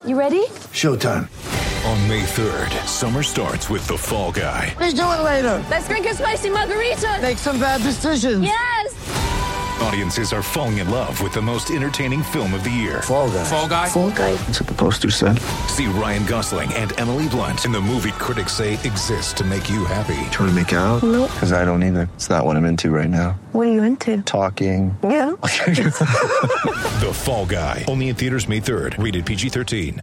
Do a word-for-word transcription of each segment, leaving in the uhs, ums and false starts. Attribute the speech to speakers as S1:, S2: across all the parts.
S1: You ready?
S2: Showtime.
S3: On May third, summer starts with The Fall Guy.
S2: Let's do it later.
S1: Let's drink a spicy margarita.
S2: Make some bad decisions.
S1: Yes.
S3: Audiences are falling in love with the most entertaining film of the year.
S2: Fall Guy.
S4: Fall Guy?
S2: Fall Guy. That's what the poster said.
S3: See Ryan Gosling and Emily Blunt in the movie critics say exists to make you happy.
S5: Trying to make it out?
S1: Nope.
S5: Because I don't either. It's not what I'm into right now.
S1: What are you into?
S5: Talking.
S1: Yeah.
S3: The Fall Guy. Only in theaters May third. Rated P G thirteen.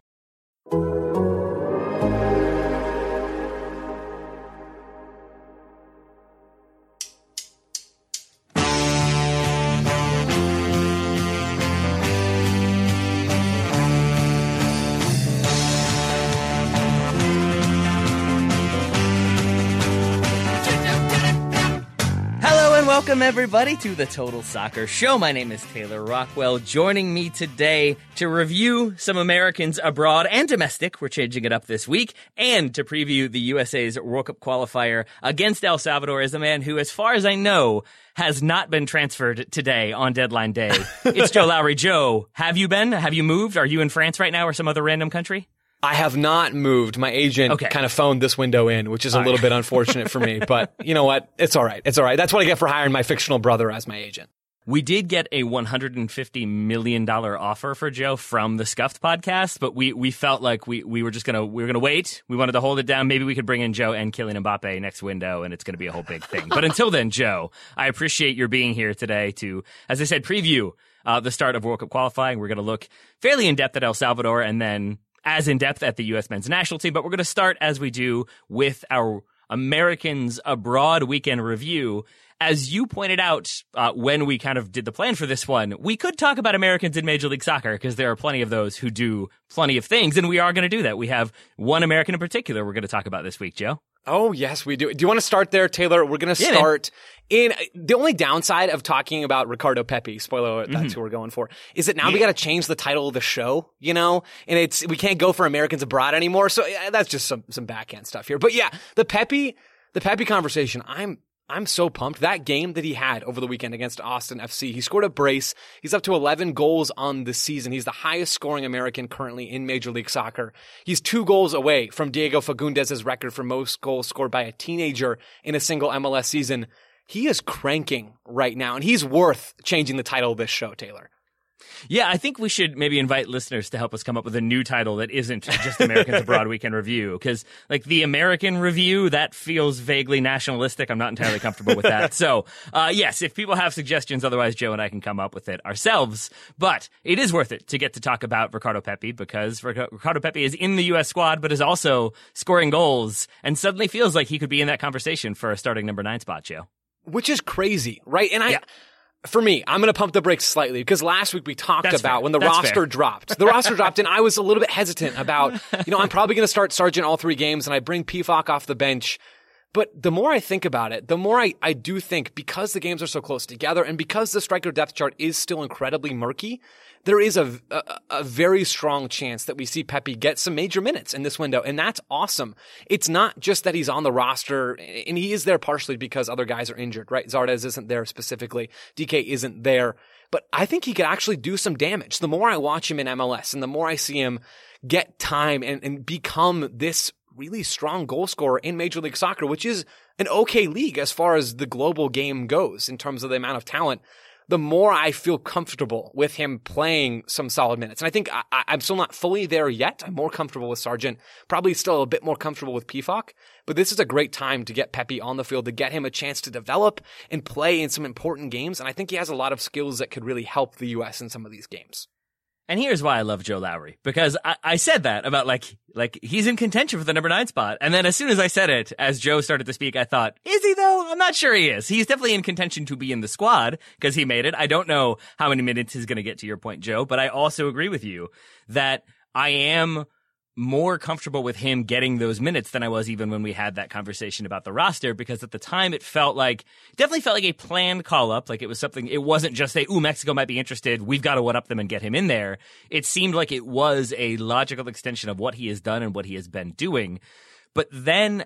S6: Welcome, everybody, to the Total Soccer Show. My name is Taylor Rockwell. Joining me today to review some Americans abroad and domestic, we're changing it up this week, and to preview the U S A's World Cup qualifier against El Salvador is a man who, as far as I know, has not been transferred today on deadline day. It's Joe Lowry. Joe, have you been? Have you moved? Are you in France right now or some other random country?
S4: I have not moved. My agent
S6: okay.
S4: kind of phoned this window in, which is a all little right. bit unfortunate for me. But you know what? It's all right. It's all right. That's what I get for hiring my fictional brother as my agent.
S6: We did get a one hundred fifty million dollars offer for Joe from the Scuffed podcast, but we, we felt like we, we were just going to we were going to wait. We wanted to hold it down. Maybe we could bring in Joe and Kylian Mbappe next window, and it's going to be a whole big thing. But until then, Joe, I appreciate your being here today to, as I said, preview uh, the start of World Cup qualifying. We're going to look fairly in-depth at El Salvador and then as in-depth at the U S men's national team, but we're going to start, as we do, with our Americans Abroad weekend review. As you pointed out uh, when we kind of did the plan for this one, we could talk about Americans in Major League Soccer because there are plenty of those who do plenty of things, and we are going to do that. We have one American in particular we're going to talk about this week, Joe.
S4: Oh, yes, we do. Do you want to start there, Taylor? We're going to
S6: yeah,
S4: start in the only downside of talking about Ricardo Pepi, spoiler alert, that's mm-hmm. who we're going for, is that now yeah. we got to change the title of the show, you know, and it's, we can't go for Americans Abroad anymore. So yeah, that's just some, some backhand stuff here. But yeah, the Pepi, the Pepi conversation, I'm, I'm so pumped. That game that he had over the weekend against Austin F C, he scored a brace. He's up to eleven goals on the season. He's the highest scoring American currently in Major League Soccer. He's two goals away from Diego Fagundez's record for most goals scored by a teenager in a single M L S season. He is cranking right now, and he's worth changing the title of this show, Taylor.
S6: Yeah, I think we should maybe invite listeners to help us come up with a new title that isn't just Americans Abroad Weekend Review. Because, like, the American Review, that feels vaguely nationalistic. I'm not entirely comfortable with that. So, uh, yes, if people have suggestions, otherwise Joe and I can come up with it ourselves. But it is worth it to get to talk about Ricardo Pepi because Ricardo Pepi is in the U S squad, but is also scoring goals and suddenly feels like he could be in that conversation for a starting number nine spot, Joe.
S4: Which is crazy, right? And I...
S6: Yeah.
S4: For me, I'm going to pump the brakes slightly because last week we talked
S6: That's
S4: about
S6: fair.
S4: when the
S6: That's
S4: roster
S6: fair.
S4: dropped. The roster dropped and I was a little bit hesitant about, you know, I'm probably going to start Sargent all three games and I bring P F O C off the bench. But the more I think about it, the more I, I do think because the games are so close together and because the striker depth chart is still incredibly murky, there is a, a, a very strong chance that we see Pepi get some major minutes in this window. And that's awesome. It's not just that he's on the roster and he is there partially because other guys are injured, right? Zardes isn't there specifically. D K isn't there, but I think he could actually do some damage. The more I watch him in M L S and the more I see him get time and, and become this really strong goal scorer in Major League Soccer, which is an okay league as far as the global game goes in terms of the amount of talent, the more I feel comfortable with him playing some solid minutes. And I think I, I'm still not fully there yet. I'm more comfortable with Sargent, probably still a bit more comfortable with P F O C, but this is a great time to get Pepi on the field, to get him a chance to develop and play in some important games. And I think he has a lot of skills that could really help the U S in some of these games.
S6: And here's why I love Joe Lowry, because I, I said that about like, like he's in contention for the number nine spot. And then as soon as I said it, as Joe started to speak, I thought, is he though? I'm not sure he is. He's definitely in contention to be in the squad because he made it. I don't know how many minutes he's going to get, to your point, Joe, but I also agree with you that I am more comfortable with him getting those minutes than I was even when we had that conversation about the roster, because at the time it felt like, definitely felt like a planned call up. Like it was something, it wasn't just a, ooh, Mexico might be interested. We've got to one up them and get him in there. It seemed like it was a logical extension of what he has done and what he has been doing. But then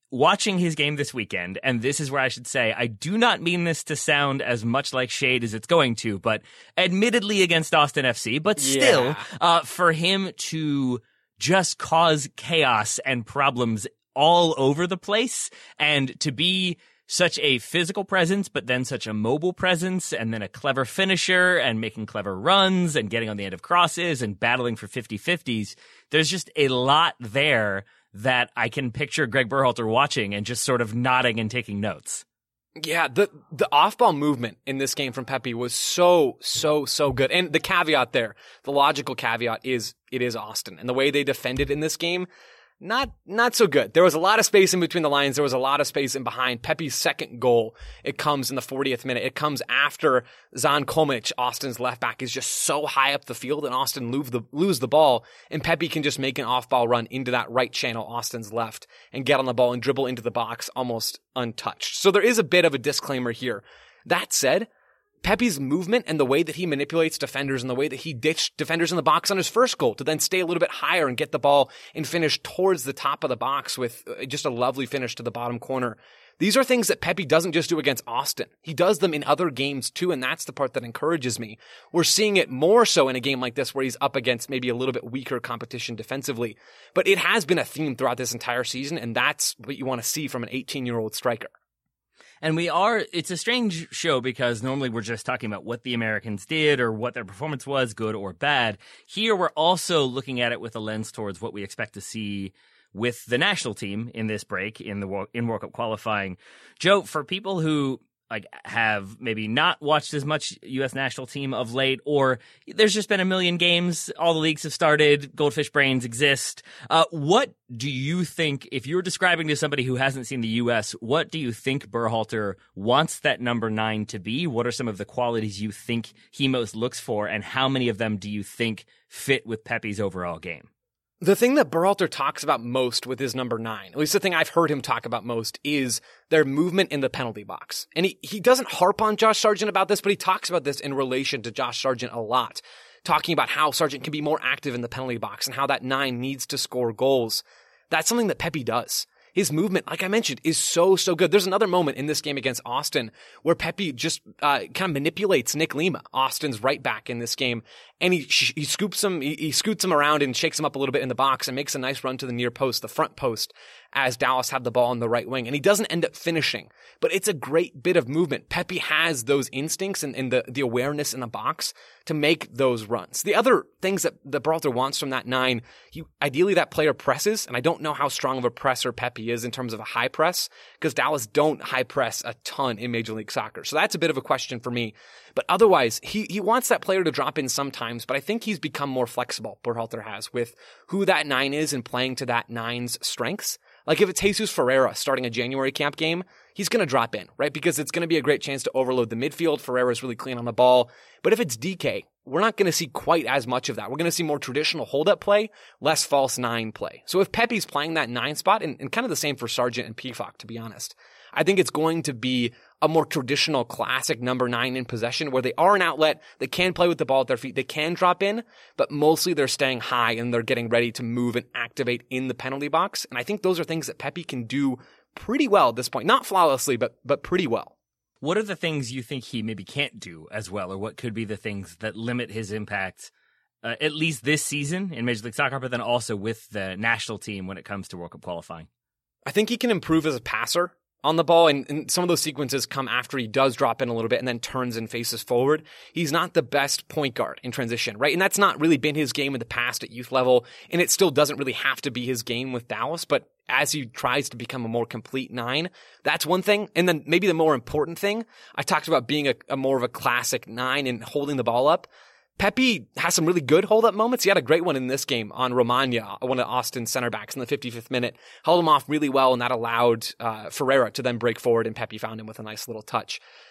S6: watching his game this weekend, and this is where I should say, I do not mean this to sound as much like shade as it's going to, but admittedly against Austin F C, but still,
S4: Yeah.
S6: uh, for him to just cause chaos and problems all over the place, and to be such a physical presence, but then such a mobile presence, and then a clever finisher, and making clever runs, and getting on the end of crosses, and battling for fifty-fifties, there's just a lot there that I can picture Greg Berhalter watching and just sort of nodding and taking notes.
S4: Yeah, the the off-ball movement in this game from Pepe was so, so, so good. And the caveat there, the logical caveat is it is Austin. And the way they defended in this game, not not so good. There was a lot of space in between the lines. There was a lot of space in behind. Pepe's second goal, it comes in the fortieth minute. It comes after Zan Komic, Austin's left back, is just so high up the field, and Austin lose the, lose the ball, and Pepe can just make an off-ball run into that right channel, Austin's left, and get on the ball and dribble into the box almost untouched. So there is a bit of a disclaimer here. That said, Pepe's movement and the way that he manipulates defenders and the way that he ditched defenders in the box on his first goal to then stay a little bit higher and get the ball and finish towards the top of the box with just a lovely finish to the bottom corner. These are things that Pepe doesn't just do against Austin. He does them in other games too, and that's the part that encourages me. We're seeing it more so in a game like this where he's up against maybe a little bit weaker competition defensively. But it has been a theme throughout this entire season, and that's what you want to see from an eighteen-year-old striker.
S6: And we are, it's a strange show because normally we're just talking about what the Americans did or what their performance was, good or bad. Here we're also looking at it with a lens towards what we expect to see with the national team in this break in the in World Cup qualifying. Joe, for people who like have maybe not watched as much U S national team of late, or there's just been a million games, all the leagues have started, goldfish brains exist. Uh, what do you think, if you're describing to somebody who hasn't seen the U S, what do you think Berhalter wants that number nine to be? What are some of the qualities you think he most looks for, and how many of them do you think fit with Pepe's overall game?
S4: The thing that Berhalter talks about most with his number nine, at least the thing I've heard him talk about most, is their movement in the penalty box. And he, he doesn't harp on Josh Sargent about this, but he talks about this in relation to Josh Sargent a lot, talking about how Sargent can be more active in the penalty box and how that nine needs to score goals. That's something that Pepe does. His movement, like I mentioned, is so, so good. There's another moment in this game against Austin where Pepe just uh, kind of manipulates Nick Lima, Austin's right back in this game, and he he scoops him, he, he scoots him around and shakes him up a little bit in the box and makes a nice run to the near post, the front post, as Dallas have the ball on the right wing. And he doesn't end up finishing, but it's a great bit of movement. Pepe has those instincts and, and the, the awareness in the box to make those runs. The other things that the Berhalter wants from that nine, he, ideally that player presses, and I don't know how strong of a presser Pepe is in terms of a high press, because Dallas don't high press a ton in Major League Soccer. So that's a bit of a question for me. But otherwise, he, he wants that player to drop in sometimes, but I think he's become more flexible, Berhalter has, with who that nine is and playing to that nine's strengths. Like if it's Jesus Ferreira starting a January camp game, he's going to drop in, right? Because it's going to be a great chance to overload the midfield. Ferreira's really clean on the ball. But if it's D K, we're not going to see quite as much of that. We're going to see more traditional hold-up play, less false nine play. So if Pepe's playing that nine spot, and, and kind of the same for Sargent and Pefok, to be honest, I think it's going to be a more traditional classic number nine in possession where they are an outlet, they can play with the ball at their feet, they can drop in, but mostly they're staying high and they're getting ready to move and activate in the penalty box. And I think those are things that Pepe can do pretty well at this point. Not flawlessly, but but pretty well.
S6: What are the things you think he maybe can't do as well, or what could be the things that limit his impact, uh, at least this season in Major League Soccer, but then also with the national team when it comes to World Cup qualifying?
S4: I think he can improve as a passer on the ball, and, and some of those sequences come after he does drop in a little bit and then turns and faces forward. He's not the best point guard in transition, right? And that's not really been his game in the past at youth level, and it still doesn't really have to be his game with Dallas, but as he tries to become a more complete nine, that's one thing. And then maybe the more important thing, I talked about being a, a more of a classic nine and holding the ball up. Pepe has some really good hold-up moments. He had a great one in this game on Romagna, one of Austin's center backs in the fifty-fifth minute. Held him off really well, and that allowed uh, Ferreira to then break forward, and Pepe found him with a nice little touch.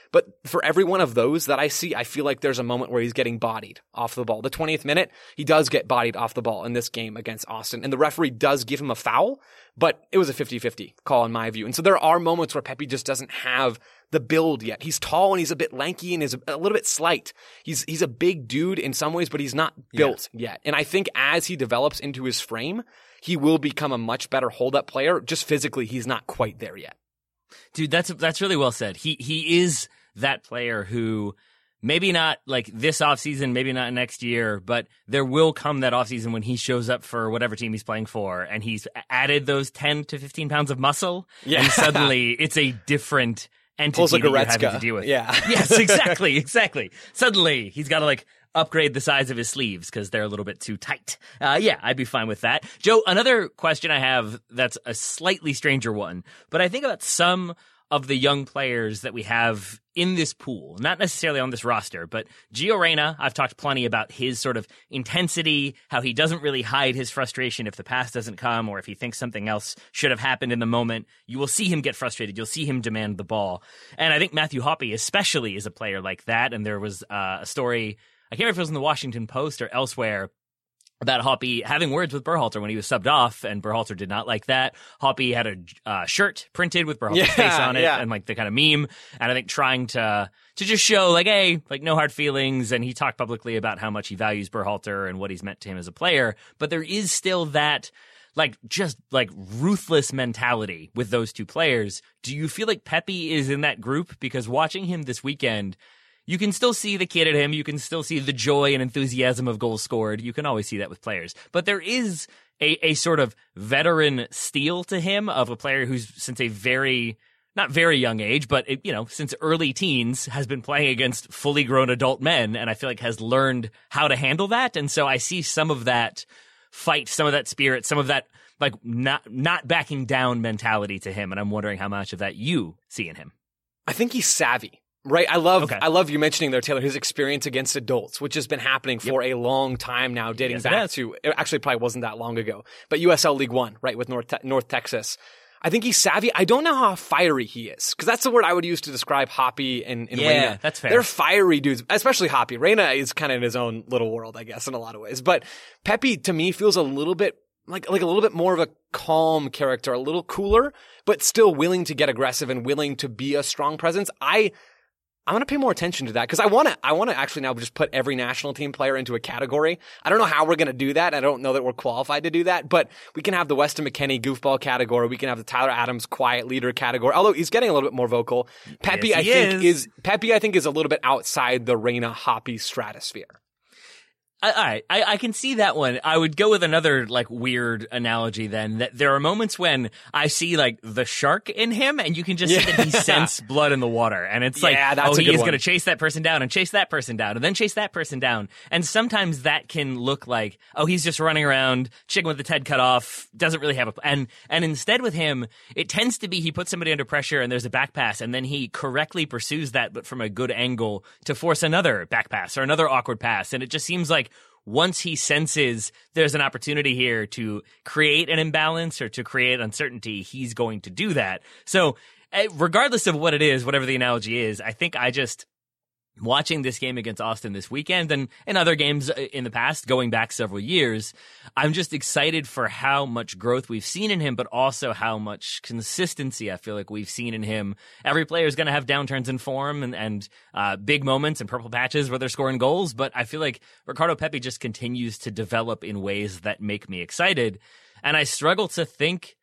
S4: But for every one of those that I see, I feel like there's a moment where he's getting bodied off the ball. The twentieth minute, he does get bodied off the ball in this game against Austin. And the referee does give him a foul, but it was a fifty-fifty call in my view. And so there are moments where Pepi just doesn't have the build yet. He's tall and he's a bit lanky and is a little bit slight. He's he's a big dude in some ways, but he's not built yeah. yet. And I think as he develops into his frame, he will become a much better hold-up player. Just physically, he's not quite there yet.
S6: Dude, that's that's really well said. He he is that player who maybe not like this offseason, maybe not next year, but there will come that offseason when he shows up for whatever team he's playing for and he's added those ten to fifteen pounds of muscle. Yeah. And suddenly it's a different entity
S4: Pulls like
S6: that
S4: a
S6: you're having to deal with.
S4: Yeah.
S6: Yes, exactly, exactly. Suddenly he's got to like upgrade the size of his sleeves because they're a little bit too tight. Uh, yeah, I'd be fine with that. Joe, another question I have that's a slightly stranger one, but I think about some of the young players that we have in this pool, not necessarily on this roster, but Gio Reyna, I've talked plenty about his sort of intensity, how he doesn't really hide his frustration if the pass doesn't come or if he thinks something else should have happened in the moment. You will see him get frustrated. You'll see him demand the ball. And I think Matthew Hoppe especially is a player like that. And there was uh, a story, I can't remember if it was in the Washington Post or elsewhere, about Hoppe having words with Berhalter when he was subbed off, and Berhalter did not like that. Hoppe had a uh, shirt printed with Berhalter's
S4: yeah,
S6: face on it
S4: yeah.
S6: and like the kind of meme, and I think trying to to just show like, hey, like no hard feelings, and he talked publicly about how much he values Berhalter and what he's meant to him as a player, but there is still that like just like ruthless mentality with those two players. Do you feel like Pepi is in that group? Because watching him this weekend, you can still see the kid in him. You can still see the joy and enthusiasm of goals scored. You can always see that with players. But there is a, a sort of veteran steel to him of a player who's since a very, not very young age, but, it, you know, since early teens has been playing against fully grown adult men. And I feel like has learned how to handle that. And so I see some of that fight, some of that spirit, some of that like not, not backing down mentality to him. And I'm wondering how much of that you see in him.
S4: I think he's savvy. Right. I love,
S6: okay.
S4: I love you mentioning there, Taylor, his experience against adults, which has been happening for yep. a long time now, dating
S6: yes,
S4: back to, it actually probably wasn't that long ago, but U S L League One, right, with North, Te- North Texas. I think he's savvy. I don't know how fiery he is, because that's the word I would use to describe Hoppe and, and
S6: yeah,
S4: Reyna.
S6: That's fair.
S4: They're fiery dudes, especially Hoppe. Reyna is kind of in his own little world, I guess, in a lot of ways. But Pepi, to me, feels a little bit like, like a little bit more of a calm character, a little cooler, but still willing to get aggressive and willing to be a strong presence. I, I'm going to pay more attention to that because I want to, I want to actually now just put every national team player into a category. I don't know how we're going to do that. I don't know that we're qualified to do that, but we can have the Weston McKennie goofball category. We can have the Tyler Adams quiet leader category, although he's getting a little bit more vocal. Pepi,
S6: yes,
S4: I think
S6: is.
S4: is, Pepi, I think is a little bit outside the Reyna Hoppe stratosphere.
S6: All right, I, I can see that one. I would go with another like weird analogy then, that there are moments when I see like the shark in him and you can just
S4: yeah.
S6: see that he scents blood in the water. And it's like,
S4: yeah, that's
S6: oh,
S4: a
S6: he
S4: good
S6: is
S4: one.
S6: going to chase that person down and chase that person down and then chase that person down. And sometimes that can look like, oh, he's just running around, chicken with the head cut off, doesn't really have a, and, and instead with him, it tends to be he puts somebody under pressure and there's a back pass and then he correctly pursues that, but from a good angle to force another back pass or another awkward pass. And it just seems like once he senses there's an opportunity here to create an imbalance or to create uncertainty, he's going to do that. So regardless of what it is, whatever the analogy is, I think I just, watching this game against Austin this weekend and, and other games in the past, going back several years, I'm just excited for how much growth we've seen in him, but also how much consistency I feel like we've seen in him. Every player is going to have downturns in form and, and uh, big moments and purple patches where they're scoring goals, but I feel like Ricardo Pepi just continues to develop in ways that make me excited. And I struggle to think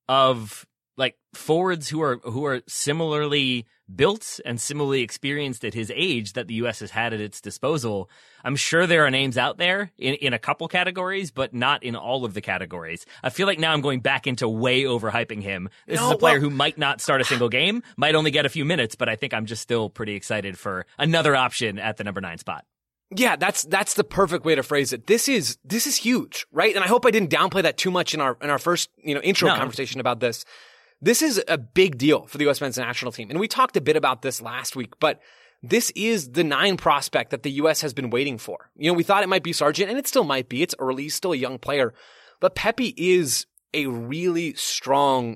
S6: of like forwards who are who are similarly built and similarly experienced at his age that the U S has had at its disposal. I'm sure there are names out there in, in a couple categories, but not in all of the categories. I feel like now I'm going back into way overhyping him. This
S4: no,
S6: is a player
S4: well,
S6: who might not start a single game, might only get a few minutes, but I think I'm just still pretty excited for another option at the number nine spot.
S4: Yeah, that's that's the perfect way to phrase it. This is this is huge, right? And I hope I didn't downplay that too much in our in our first, you know, intro
S6: no.
S4: conversation about this. This is a big deal for the U S men's national team. And we talked a bit about this last week, but this is the nine prospect that the U S has been waiting for. You know, we thought it might be Sargent, and it still might be. It's early, he's still a young player. But Pepi is a really strong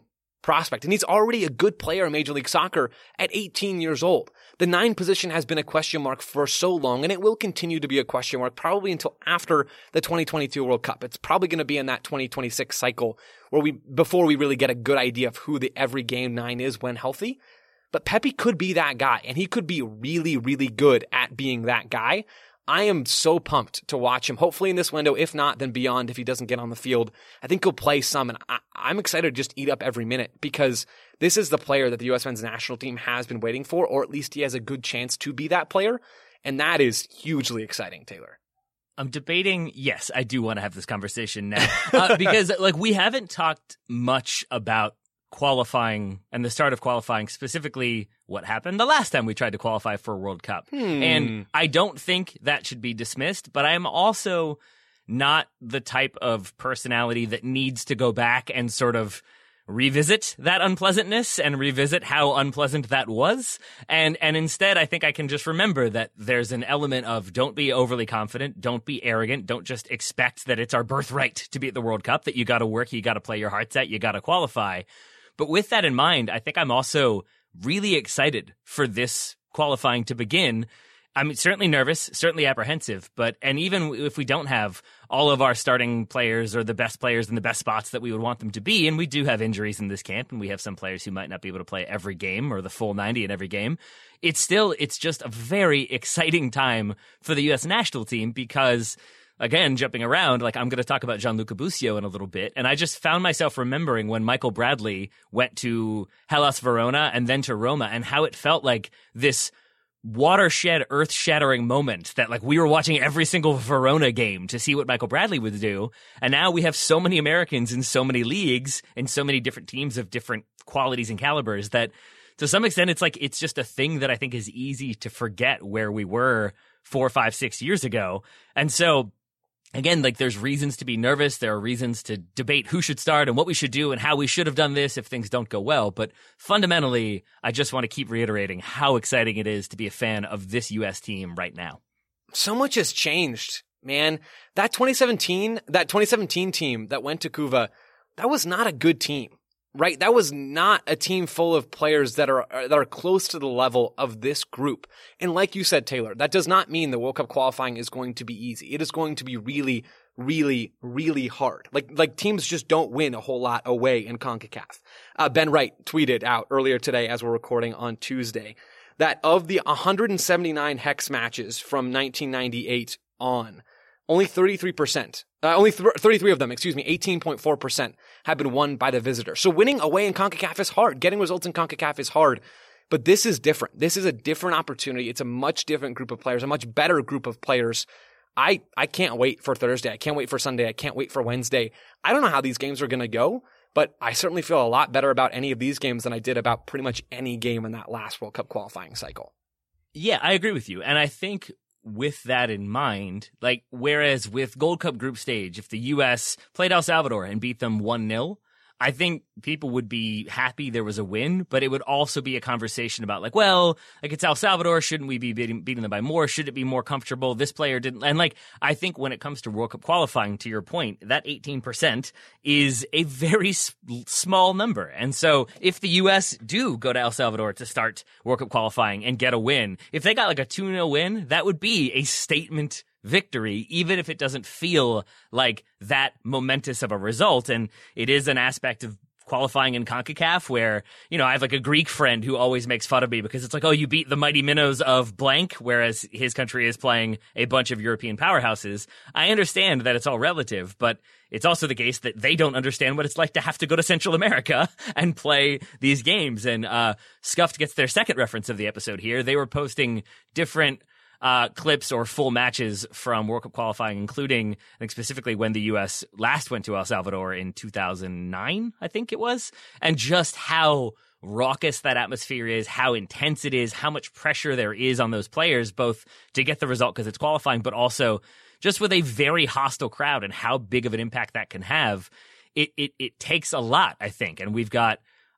S4: prospect. And he's already a good player in Major League Soccer at eighteen years old. The nine position has been a question mark for so long, and it will continue to be a question mark probably until after the twenty twenty-two World Cup. It's probably going to be in that twenty twenty-six cycle where we, before we really get a good idea of who the every game nine is when healthy. But Pepi could be that guy, and he could be really, really good at being that guy. I am so pumped to watch him, hopefully in this window. If not, then beyond if he doesn't get on the field. I think he'll play some, and I, I'm excited to just eat up every minute because this is the player that the U S men's national team has been waiting for, or at least he has a good chance to be that player, and that is hugely exciting, Taylor.
S6: I'm debating, yes, I do want to have this conversation now, uh, because like we haven't talked much about qualifying and the start of qualifying, specifically what happened the last time we tried to qualify for a World Cup.
S4: Hmm.
S6: And I don't think that should be dismissed, but I am also not the type of personality that needs to go back and sort of revisit that unpleasantness and revisit how unpleasant that was. And and instead, I think I can just remember that there's an element of don't be overly confident, don't be arrogant, don't just expect that it's our birthright to be at the World Cup, that you got to work, you got to play your hearts out, you got to qualify. But with that in mind, I think I'm also really excited for this qualifying to begin. I'm certainly nervous, certainly apprehensive, but and even if we don't have all of our starting players or the best players in the best spots that we would want them to be, and we do have injuries in this camp, and we have some players who might not be able to play every game or the full ninety in every game, it's still, it's just a very exciting time for the U S national team because, again, jumping around, like I'm going to talk about Gianluca Busio in a little bit, and I just found myself remembering when Michael Bradley went to Hellas Verona and then to Roma, and how it felt like this watershed, earth-shattering moment that like we were watching every single Verona game to see what Michael Bradley would do, and now we have so many Americans in so many leagues and so many different teams of different qualities and calibers that to some extent it's like it's just a thing that I think is easy to forget where we were four, five, six years ago. And so again, like there's reasons to be nervous. There are reasons to debate who should start and what we should do and how we should have done this if things don't go well. But fundamentally, I just want to keep reiterating how exciting it is to be a fan of this U S team right now.
S4: So much has changed, man. That twenty seventeen, that twenty seventeen team that went to Couva, that was not a good team, right? That was not a team full of players that are that are close to the level of this group. And like you said, Taylor, that does not mean the World Cup qualifying is going to be easy. It is going to be really, really, really hard. Like like teams just don't win a whole lot away in CONCACAF. Uh, Ben Wright tweeted out earlier today as we're recording on Tuesday that of the one hundred seventy-nine Hex matches from nineteen ninety-eight on, only thirty-three percent, uh, only th- thirty-three of them, excuse me, eighteen point four percent have been won by the visitor. So winning away in CONCACAF is hard. Getting results in CONCACAF is hard. But this is different. This is a different opportunity. It's a much different group of players, a much better group of players. I, I can't wait for Thursday. I can't wait for Sunday. I can't wait for Wednesday. I don't know how these games are going to go, but I certainly feel a lot better about any of these games than I did about pretty much any game in that last World Cup qualifying cycle.
S6: Yeah, I agree with you. And I think with that in mind, like, whereas with Gold Cup group stage, if the U S played El Salvador and beat them one nil, I think people would be happy there was a win, but it would also be a conversation about like, well, like it's El Salvador. Shouldn't we be beating, beating them by more? Should it be more comfortable? This player didn't. And like, I think when it comes to World Cup qualifying, to your point, that eighteen percent is a very s- small number. And so if the U S do go to El Salvador to start World Cup qualifying and get a win, if they got like a two nil win, that would be a statement victory, even if it doesn't feel like that momentous of a result. And it is an aspect of qualifying in CONCACAF where, you know, I have like a Greek friend who always makes fun of me because it's like, oh, you beat the mighty minnows of blank, whereas his country is playing a bunch of European powerhouses. I understand that it's all relative, but it's also the case that they don't understand what it's like to have to go to Central America and play these games. And uh, Scuffed gets their second reference of the episode here. They were posting different Uh, clips or full matches from World Cup qualifying, including, I think specifically when the U S last went to El Salvador in two thousand nine, I think it was, and just how raucous that atmosphere is, how intense it is, how much pressure there is on those players, both to get the result because it's qualifying, but also just with a very hostile crowd and how big of an impact that can have. It, it, it takes a lot, I think. And we've got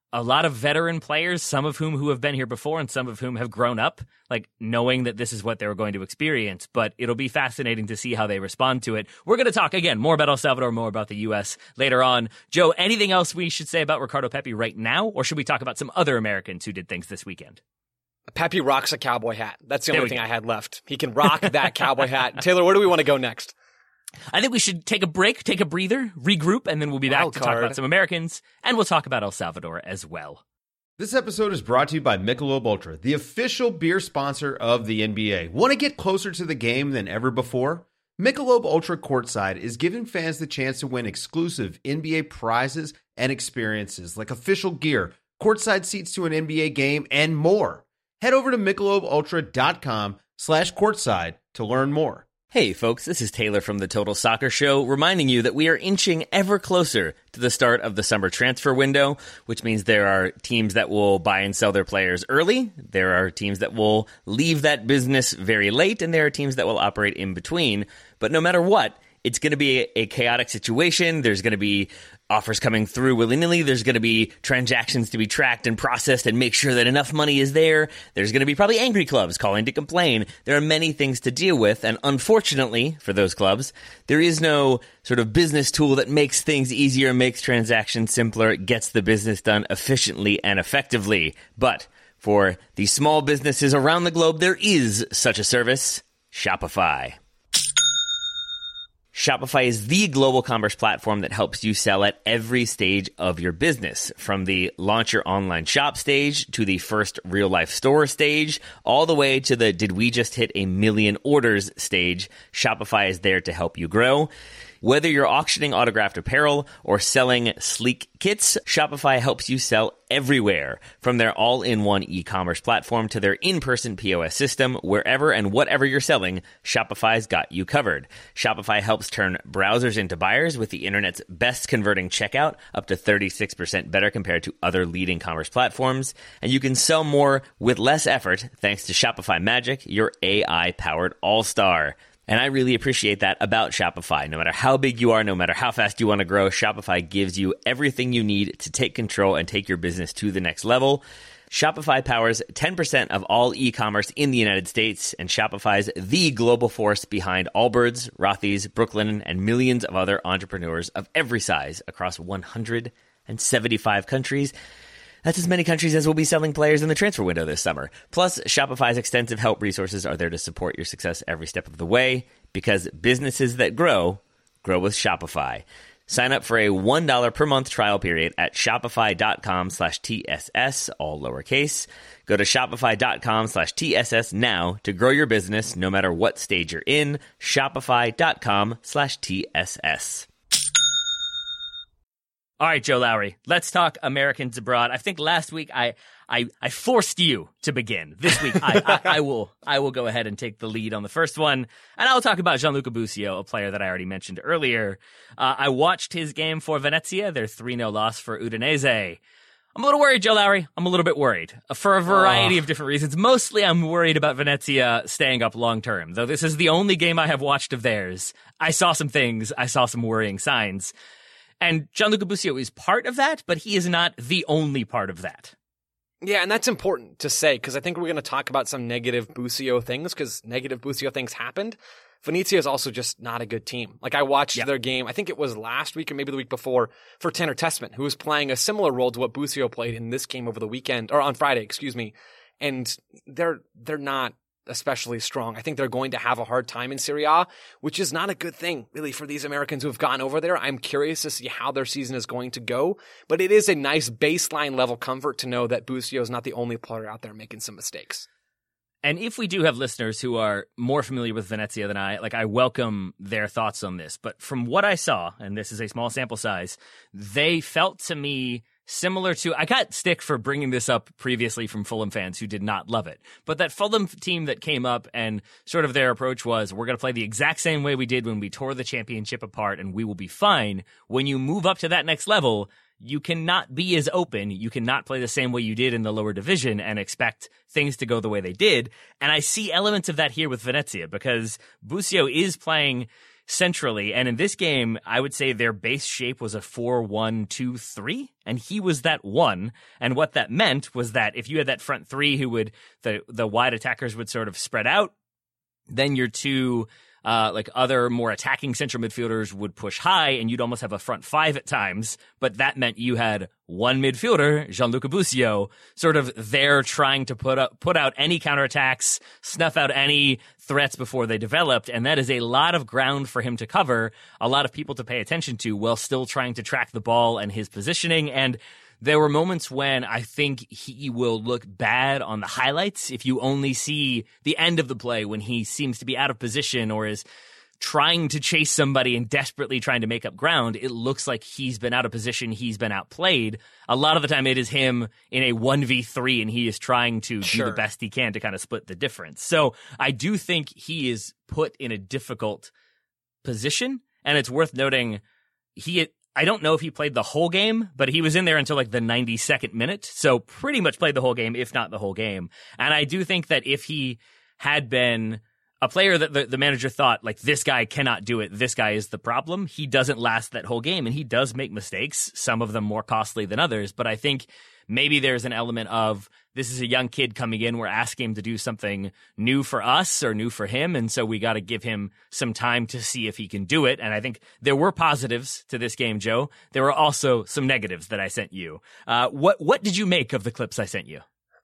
S6: a lot of veteran players, some of whom who have been here before and some of whom have grown up, like knowing that this is what they were going to experience. But it'll be fascinating to see how they respond to it. We're going to talk again more about El Salvador, more about the U S later on. Joe, anything else we should say about Ricardo Pepi right now, or should we talk about some other Americans who did things this weekend?
S4: Pepi rocks a cowboy hat. That's the
S6: There
S4: only
S6: we
S4: thing
S6: go.
S4: I had left. He can rock that cowboy hat. Taylor, where do we want to go next?
S6: I think we should take a break, take a breather, regroup, and then we'll be back
S4: Wild
S6: to talk
S4: card.
S6: about some Americans, and we'll talk about El Salvador as well.
S7: This episode is brought to you by Michelob Ultra, the official beer sponsor of the N B A. Want to get closer to the game than ever before? Michelob Ultra Courtside is giving fans the chance to win exclusive N B A prizes and experiences like official gear, courtside seats to an N B A game, and more. Head over to michelobultra.com slash courtside to learn more.
S6: Hey folks, this is Taylor from the Total Soccer Show, reminding you that we are inching ever closer to the start of the summer transfer window, which means there are teams that will buy and sell their players early, there are teams that will leave that business very late, and there are teams that will operate in between. But no matter what, it's going to be a chaotic situation. There's going to be offers coming through willy-nilly. There's going to be transactions to be tracked and processed and make sure that enough money is there. There's going to be probably angry clubs calling to complain. There are many things to deal with, and unfortunately for those clubs, there is no sort of business tool that makes things easier, makes transactions simpler, gets the business done efficiently and effectively. But for the small businesses around the globe, there is such a service, Shopify. Shopify is the global commerce platform that helps you sell at every stage of your business, from the launch your online shop stage to the first real-life store stage, all the way to the did we just hit a million orders stage. Shopify is there to help you grow. Whether you're auctioning autographed apparel or selling sleek kits, Shopify helps you sell everywhere. From their all-in-one e-commerce platform to their in-person P O S system, wherever and whatever you're selling, Shopify's got you covered. Shopify helps turn browsers into buyers with the internet's best converting checkout, up to thirty-six percent better compared to other leading commerce platforms. And you can sell more with less effort thanks to Shopify Magic, your A I-powered all-star. And I really appreciate that about Shopify. No matter how big you are, no matter how fast you want to grow, Shopify gives you everything you need to take control and take your business to the next level. Shopify powers ten percent of all e-commerce in the United States, and Shopify's the global force behind Allbirds, Rothy's, Brooklinen, and millions of other entrepreneurs of every size across one hundred seventy-five countries. That's as many countries as will be selling players in the transfer window this summer. Plus, Shopify's extensive help resources are there to support your success every step of the way, because businesses that grow, grow with Shopify. Sign up for a one dollar per month trial period at shopify.com slash TSS, all lowercase. Go to shopify.com slash TSS now to grow your business no matter what stage you're in. Shopify.com slash TSS. All right, Joe Lowry, let's talk Americans abroad. I think last week I I, I forced you to begin. This week I, I, I will I will go ahead and take the lead on the first one, and I'll talk about Gianluca Busio, a player that I already mentioned earlier. Uh, I watched his game for Venezia, their three nil loss for Udinese. I'm a little worried, Joe Lowry. I'm a little bit worried uh, for a variety oh. of different reasons. Mostly I'm worried about Venezia staying up long term, though this is the only game I have watched of theirs. I saw some things. I saw some worrying signs. And Gianluca Busio is part of that, but he is not the only part of that.
S4: Yeah, and that's important to say, because I think we're going to talk about some negative Busio things, because negative Busio things happened. Venezia is also just not a good team. Like, I watched yep. their game, I think it was last week or maybe the week before, for Tanner Tessman, who was playing a similar role to what Busio played in this game over the weekend, or on Friday, excuse me. And they're they're not especially strong. I think they're going to have a hard time in Serie A, which is not a good thing, really, for these Americans who have gone over there. I'm curious to see how their season is going to go, but it is a nice baseline level comfort to know that Busio is not the only player out there making some mistakes.
S6: And if we do have listeners who are more familiar with Venezia than I, like, I welcome their thoughts on this. But from what I saw, and this is a small sample size, they felt to me similar to, I got stick for bringing this up previously from Fulham fans who did not love it, but that Fulham team that came up and sort of their approach was, we're going to play the exact same way we did when we tore the championship apart and we will be fine. When you move up to that next level, you cannot be as open. You cannot play the same way you did in the lower division and expect things to go the way they did. And I see elements of that here with Venezia, because Busio is playing centrally. And in this game, I would say their base shape was a four one two three, and he was that one. And what that meant was that if you had that front three who would, the, the wide attackers would sort of spread out, then your two Uh, like other more attacking central midfielders would push high, and you'd almost have a front five at times. But that meant you had one midfielder, Gianluca Busio, sort of there trying to put up, put out any counterattacks, snuff out any threats before they developed. And that is a lot of ground for him to cover, a lot of people to pay attention to, while still trying to track the ball and his positioning. And there were moments when I think he will look bad on the highlights if you only see the end of the play, when he seems to be out of position or is trying to chase somebody and desperately trying to make up ground. It looks like he's been out of position, he's been outplayed. A lot of the time it is him in a one v three, and he is trying to
S4: Sure.
S6: do the best he can to kind of split the difference. So I do think he is put in a difficult position, and it's worth noting he I don't know if he played the whole game, but he was in there until like the ninety-second minute. So pretty much played the whole game, if not the whole game. And I do think that if he had been a player that the, the manager thought, like, this guy cannot do it, this guy is the problem, he doesn't last that whole game. And he does make mistakes, some of them more costly than others. But I think maybe there's an element of, this is a young kid coming in, we're asking him to do something new for us or new for him, and so we got to give him some time to see if he can do it. And I think there were positives to this game, Joe. There were also some negatives that I sent you. Uh, what what did you make of the clips I sent you?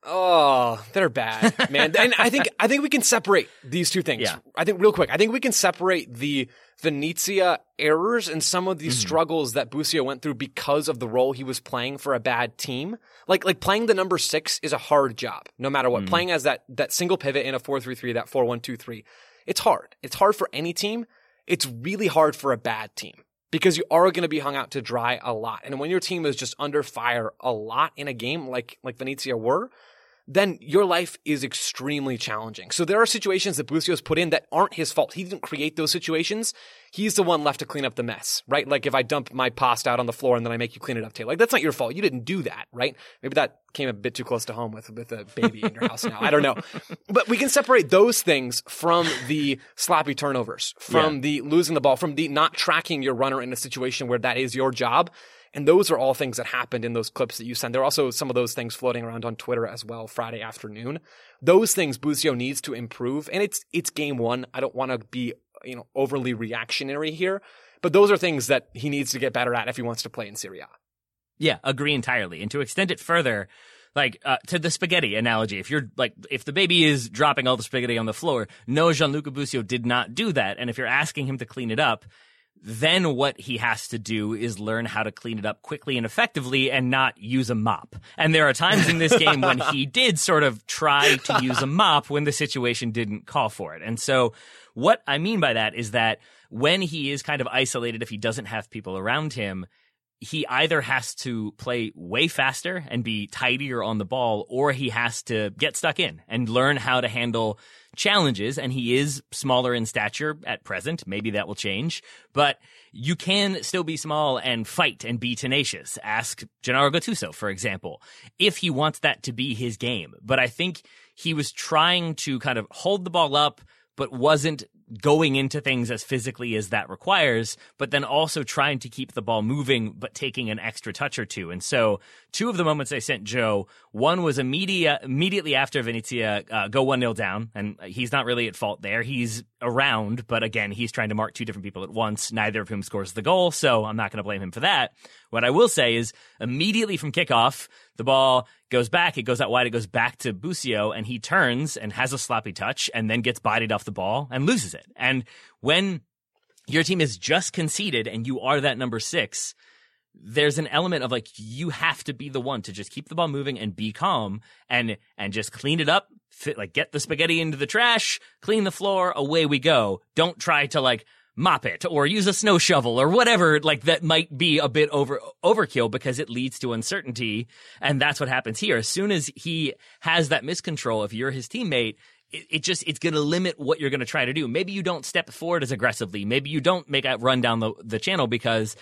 S4: Oh, they're bad, man. And I think I think we can separate these two things.
S6: Yeah.
S4: I think real quick, I think we can separate the Venezia errors and some of these mm-hmm. struggles that Busio went through because of the role he was playing for a bad team. Like like playing the number six is a hard job, no matter what. Mm-hmm. Playing as that that single pivot in a four three three, that four one two three, it's hard. It's hard for any team. It's really hard for a bad team, because you are going to be hung out to dry a lot. And when your team is just under fire a lot in a game like like Venezia were, then your life is extremely challenging. So there are situations that Busio's put in that aren't his fault. He didn't create those situations. He's the one left to clean up the mess, right? Like if I dump my pasta out on the floor and then I make you clean it up, Taylor, like that's not your fault. You didn't do that, right? Maybe that came a bit too close to home with, with a baby in your house now. I don't know. But we can separate those things from the sloppy turnovers, from yeah. the losing the ball, from the not tracking your runner in a situation where that is your job. And those are all things that happened in those clips that you sent. There are also some of those things floating around on Twitter as well Friday afternoon. Those things Busio needs to improve. And it's it's game one. I don't want to be, you know, overly reactionary here. But those are things that he needs to get better at if he wants to play in Serie A.
S6: Yeah, agree entirely. And to extend it further, like uh, to the spaghetti analogy, if you're like, if the baby is dropping all the spaghetti on the floor, no, Gianluca Busio did not do that. And if you're asking him to clean it up, then what he has to do is learn how to clean it up quickly and effectively and not use a mop. And there are times in this game when he did sort of try to use a mop when the situation didn't call for it. And so what I mean by that is that when he is kind of isolated, if he doesn't have people around him, he either has to play way faster and be tidier on the ball, or he has to get stuck in and learn how to handle challenges. And he is smaller in stature at present. Maybe that will change, but you can still be small and fight and be tenacious. Ask Gennaro Gattuso, for example, if he wants that to be his game. But I think he was trying to kind of hold the ball up, but wasn't going into things as physically as that requires, but then also trying to keep the ball moving, but taking an extra touch or two. And so two of the moments I sent Joe, one was immediate, immediately after Venezia uh, go one nil down, and he's not really at fault there. He's around, but again, he's trying to mark two different people at once, neither of whom scores the goal, so I'm not going to blame him for that. What I will say is immediately from kickoff, the ball goes back, it goes out wide, it goes back to Busio, and he turns and has a sloppy touch and then gets bodied off the ball and loses it. And when your team is just conceded and you are that number six, there's an element of like, you have to be the one to just keep the ball moving and be calm and and just clean it up, fit, like get the spaghetti into the trash, clean the floor, away we go. Don't try to like mop it or use a snow shovel or whatever, like that might be a bit over overkill because it leads to uncertainty. And that's what happens here. As soon as he has that miscontrol, if you're his teammate, it, it just, it's going to limit what you're going to try to do. Maybe you don't step forward as aggressively. Maybe you don't make a run down the, the channel because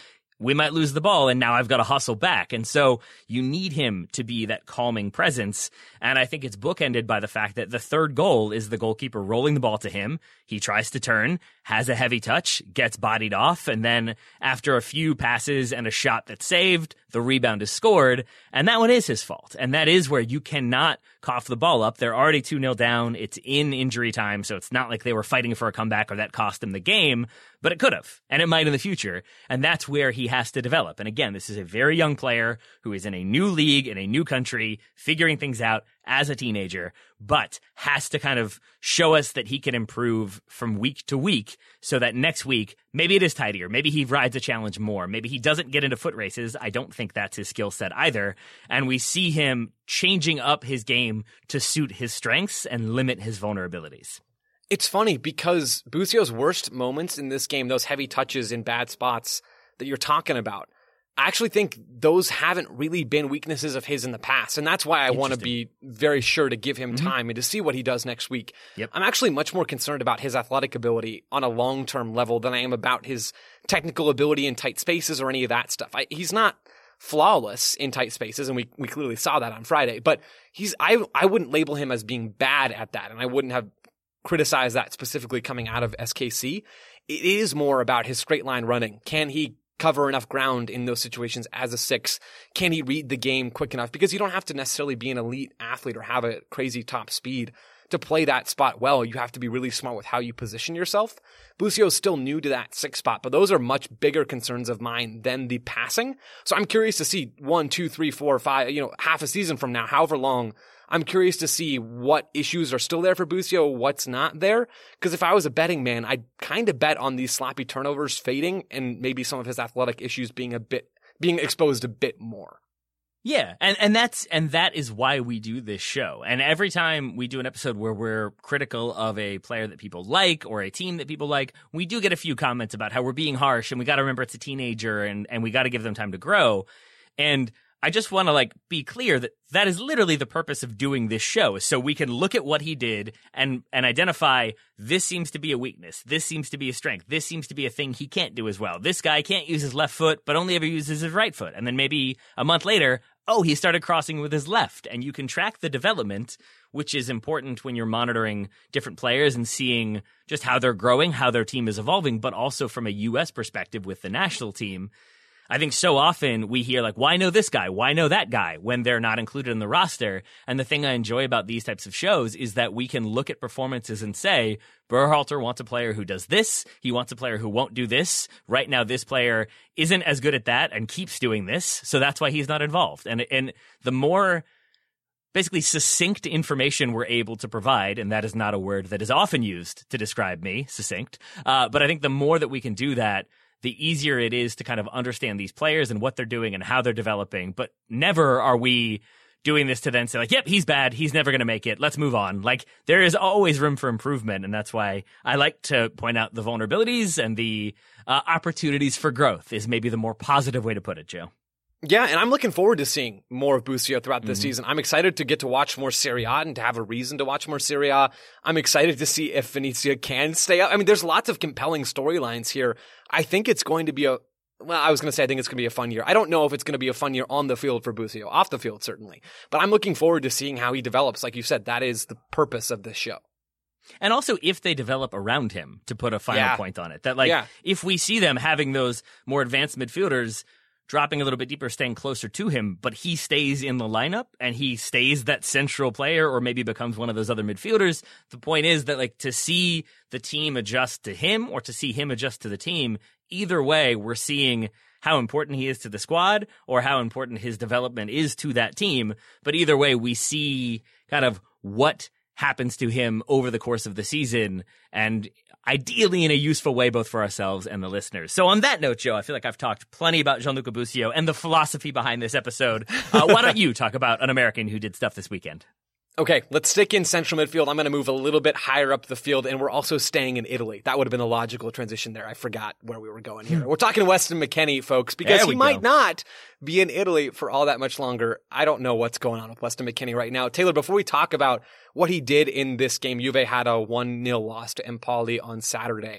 S6: we might lose the ball, and now I've got to hustle back. And so you need him to be that calming presence. And I think it's bookended by the fact that the third goal is the goalkeeper rolling the ball to him. He tries to turn, has a heavy touch, gets bodied off, and then after a few passes and a shot that's saved, the rebound is scored, and that one is his fault. And that is where you cannot cough the ball up. They're already two nil down. It's in injury time, so it's not like they were fighting for a comeback or that cost them the game, but it could have, and it might in the future. And that's where he has to develop. And again, this is a very young player who is in a new league, in a new country, figuring things out as a teenager, but has to kind of show us that he can improve from week to week so that next week, maybe it is tidier. Maybe he rides a challenge more. Maybe he doesn't get into foot races. I don't think that's his skill set either. And we see him changing up his game to suit his strengths and limit his vulnerabilities.
S4: It's funny because Busio's worst moments in this game, those heavy touches in bad spots that you're talking about, I actually think those haven't really been weaknesses of his in the past. And that's why I want to be very sure to give him mm-hmm. time and to see what he does next week.
S6: Yep.
S4: I'm actually much more concerned about his athletic ability on a long-term level than I am about his technical ability in tight spaces or any of that stuff. I, he's not flawless in tight spaces, and we, we clearly saw that on Friday. But he's I I wouldn't label him as being bad at that, and I wouldn't have criticized that specifically coming out of S K C. It is more about his straight line running. Can he cover enough ground in those situations as a six? Can he read the game quick enough? Because you don't have to necessarily be an elite athlete or have a crazy top speed to play that spot well. You have to be really smart with how you position yourself. Busio is still new to that six spot, but those are much bigger concerns of mine than the passing. So I'm curious to see one, two, three, four, five, you know, half a season from now, however long, I'm curious to see what issues are still there for Busio, what's not there. Because if I was a betting man, I'd kind of bet on these sloppy turnovers fading and maybe some of his athletic issues being a bit, being exposed a bit more.
S6: Yeah, and, and that's and that is why we do this show. And every time we do an episode where we're critical of a player that people like or a team that people like, we do get a few comments about how we're being harsh, and we got to remember it's a teenager, and, and we got to give them time to grow. And I just want to like be clear that that is literally the purpose of doing this show, is so we can look at what he did and and identify this seems to be a weakness, this seems to be a strength, this seems to be a thing he can't do as well. This guy can't use his left foot, but only ever uses his right foot. And then maybe a month later, oh, he started crossing with his left. And you can track the development, which is important when you're monitoring different players and seeing just how they're growing, how their team is evolving, but also from a U S perspective with the national team. I think so often we hear like, why know this guy? Why know that guy? When they're not included in the roster. And the thing I enjoy about these types of shows is that we can look at performances and say, Berhalter wants a player who does this. He wants a player who won't do this. Right now, this player isn't as good at that and keeps doing this. So that's why he's not involved. And, and the more basically succinct information we're able to provide, and that is not a word that is often used to describe me, succinct. Uh, but I think the more that we can do that, the easier it is to kind of understand these players and what they're doing and how they're developing. But never are we doing this to then say like, yep, he's bad, he's never going to make it, let's move on. Like, there is always room for improvement, and that's why I like to point out the vulnerabilities and the uh, opportunities for growth is maybe the more positive way to put it, Joe.
S4: Yeah, and I'm looking forward to seeing more of Busio throughout this
S6: Mm-hmm.
S4: season. I'm excited to get to watch more Serie A and to have a reason to watch more Serie A. I'm excited to see if Venezia can stay up. I mean, there's lots of compelling storylines here. I think it's going to be a, well, I was going to say I think it's going to be a fun year. I don't know if it's going to be a fun year on the field for Busio, off the field certainly. But I'm looking forward to seeing how he develops. Like you said, that is the purpose of this show.
S6: And also if they develop around him, to put a final
S4: Yeah.
S6: point on it. That like,
S4: Yeah.
S6: if we see them having those more advanced midfielders dropping a little bit deeper, staying closer to him, but he stays in the lineup and he stays that central player or maybe becomes one of those other midfielders. The point is that like to see the team adjust to him or to see him adjust to the team, either way, we're seeing how important he is to the squad or how important his development is to that team. But either way, we see kind of what happens to him over the course of the season, and ideally in a useful way, both for ourselves and the listeners. So on that note, Joe, I feel like I've talked plenty about Gianluca Busio and the philosophy behind this episode. Uh, why don't you talk about an American who did stuff this weekend?
S4: Okay, let's stick in central midfield. I'm going to move a little bit higher up the field, and we're also staying in Italy. That would have been a logical transition there. I forgot where we were going here. We're talking Weston McKennie, folks, because
S6: There
S4: he
S6: we
S4: might
S6: go.
S4: not be in Italy for all that much longer. I don't know what's going on with Weston McKennie right now. Taylor, before we talk about what he did in this game, Juve had a one nil loss to Empoli on Saturday.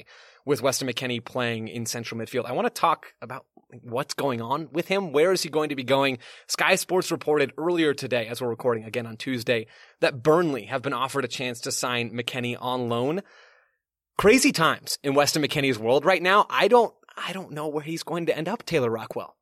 S4: with Weston McKennie playing in central midfield. I want to talk about what's going on with him. Where is he going to be going? Sky Sports reported earlier today, as we're recording again on Tuesday, that Burnley have been offered a chance to sign McKennie on loan. Crazy times in Weston McKennie's world right now. I don't, I don't know where he's going to end up, Taylor Rockwell.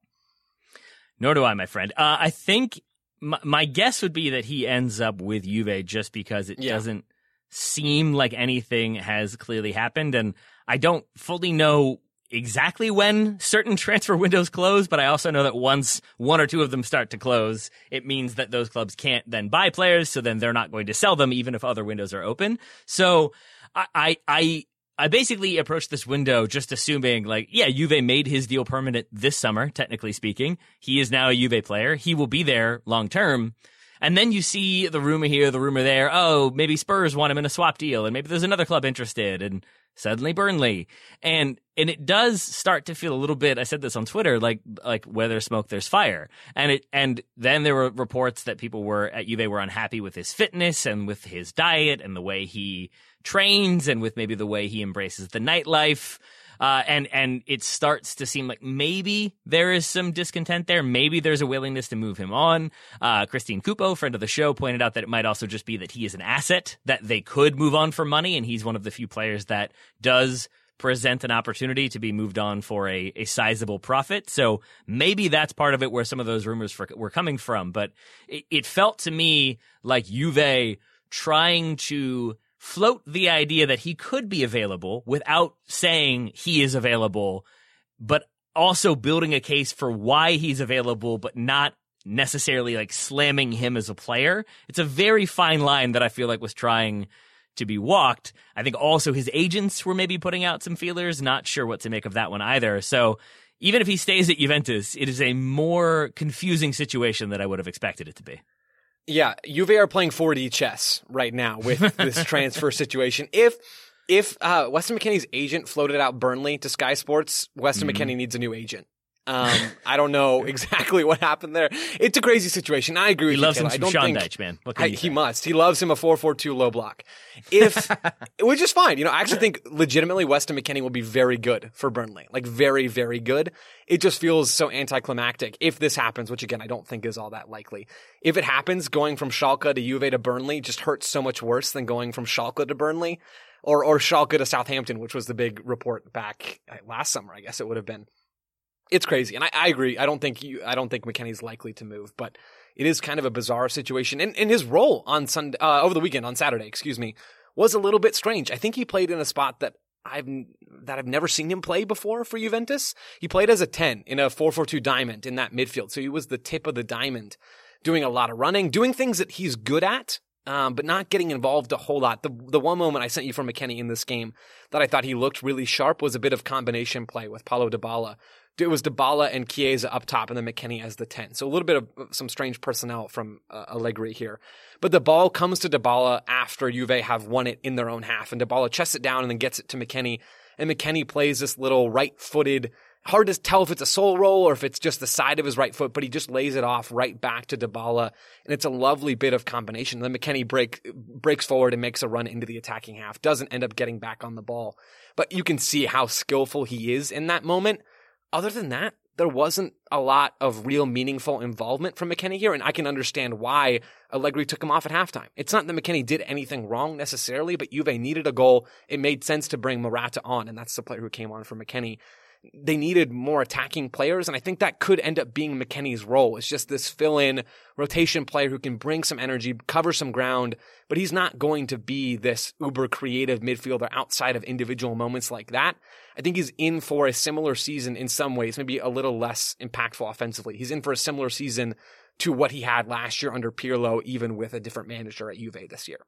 S6: Nor do I, my friend. Uh, I think my, my guess would be that he ends up with Juve just because it yeah. doesn't seem like anything has clearly happened. And I don't fully know exactly when certain transfer windows close, but I also know that once one or two of them start to close, it means that those clubs can't then buy players, so then they're not going to sell them even if other windows are open. So I, I, I I basically approached this window just assuming, like, yeah, Juve made his deal permanent this summer, technically speaking. He is now a Juve player. He will be there long term. And then you see the rumor here, the rumor there. Oh, maybe Spurs want him in a swap deal, and maybe there's another club interested, and suddenly Burnley. And and it does start to feel a little bit, I said this on Twitter, like like where there's smoke, there's fire. And it and then there were reports that people were at Juve were unhappy with his fitness and with his diet and the way he trains and with maybe the way he embraces the nightlife. Uh, and, and it starts to seem like maybe there is some discontent there. Maybe there's a willingness to move him on. Uh, Christine Cupo, friend of the show, pointed out that it might also just be that he is an asset, that they could move on for money. And he's one of the few players that does present an opportunity to be moved on for a, a sizable profit. So maybe that's part of it where some of those rumors for, were coming from. But it, it felt to me like Juve trying to float the idea that he could be available without saying he is available, but also building a case for why he's available, but not necessarily like slamming him as a player. It's a very fine line that I feel like was trying to be walked. I think also his agents were maybe putting out some feelers, not sure what to make of that one either. So even if he stays at Juventus, it is a more confusing situation than I would have expected it to be.
S4: Yeah, Juve are playing four D chess right now with this transfer situation. If if uh, Weston McKennie's agent floated out Burnley to Sky Sports, Weston mm-hmm. McKennie needs a new agent. Um, I don't know exactly what happened there. It's a crazy situation. I agree with
S6: he
S4: you.
S6: Loves
S4: Taylor.
S6: him some
S4: I don't
S6: Sean
S4: think
S6: Dyche, man. What can
S4: I,
S6: you
S4: he
S6: say?
S4: must. He loves him a four four two low block. If which is fine. You know, I actually think legitimately Weston McKennie will be very good for Burnley. Like very, very good. It just feels so anticlimactic if this happens, which again I don't think is all that likely. If it happens, going from Schalke to Juve to Burnley just hurts so much worse than going from Schalke to Burnley, or or Schalke to Southampton, which was the big report back last summer. I guess it would have been. It's crazy, and I, I agree. I don't think you. I don't think McKennie's likely to move, but it is kind of a bizarre situation. And, and his role on Sunday, uh, over the weekend, on Saturday, excuse me, was a little bit strange. I think he played in a spot that I've that I've never seen him play before for Juventus. He played as a ten in a four four two diamond in that midfield, so he was the tip of the diamond, doing a lot of running, doing things that he's good at. Um, but not getting involved a whole lot. The the one moment I sent you from McKennie in this game that I thought he looked really sharp was a bit of combination play with Paulo Dybala. It was Dybala and Chiesa up top and then McKennie as the ten. So a little bit of some strange personnel from uh, Allegri here. But the ball comes to Dybala after Juve have won it in their own half. And Dybala chests it down and then gets it to McKennie. And McKennie plays this little right-footed, hard to tell if it's a sole roll or if it's just the side of his right foot, but he just lays it off right back to Dybala. And it's a lovely bit of combination. Then McKennie break, breaks forward and makes a run into the attacking half. Doesn't end up getting back on the ball. But you can see how skillful he is in that moment. Other than that, there wasn't a lot of real meaningful involvement from McKennie here, and I can understand why Allegri took him off at halftime. It's not that McKennie did anything wrong necessarily, but Juve needed a goal. It made sense to bring Morata on, and that's the player who came on for McKennie. They needed more attacking players, and I think that could end up being McKennie's role. It's just this fill-in rotation player who can bring some energy, cover some ground, but he's not going to be this uber creative midfielder outside of individual moments like that. I think he's in for a similar season in some ways, maybe a little less impactful offensively. He's in for a similar season to what he had last year under Pirlo, even with a different manager at Juve this year.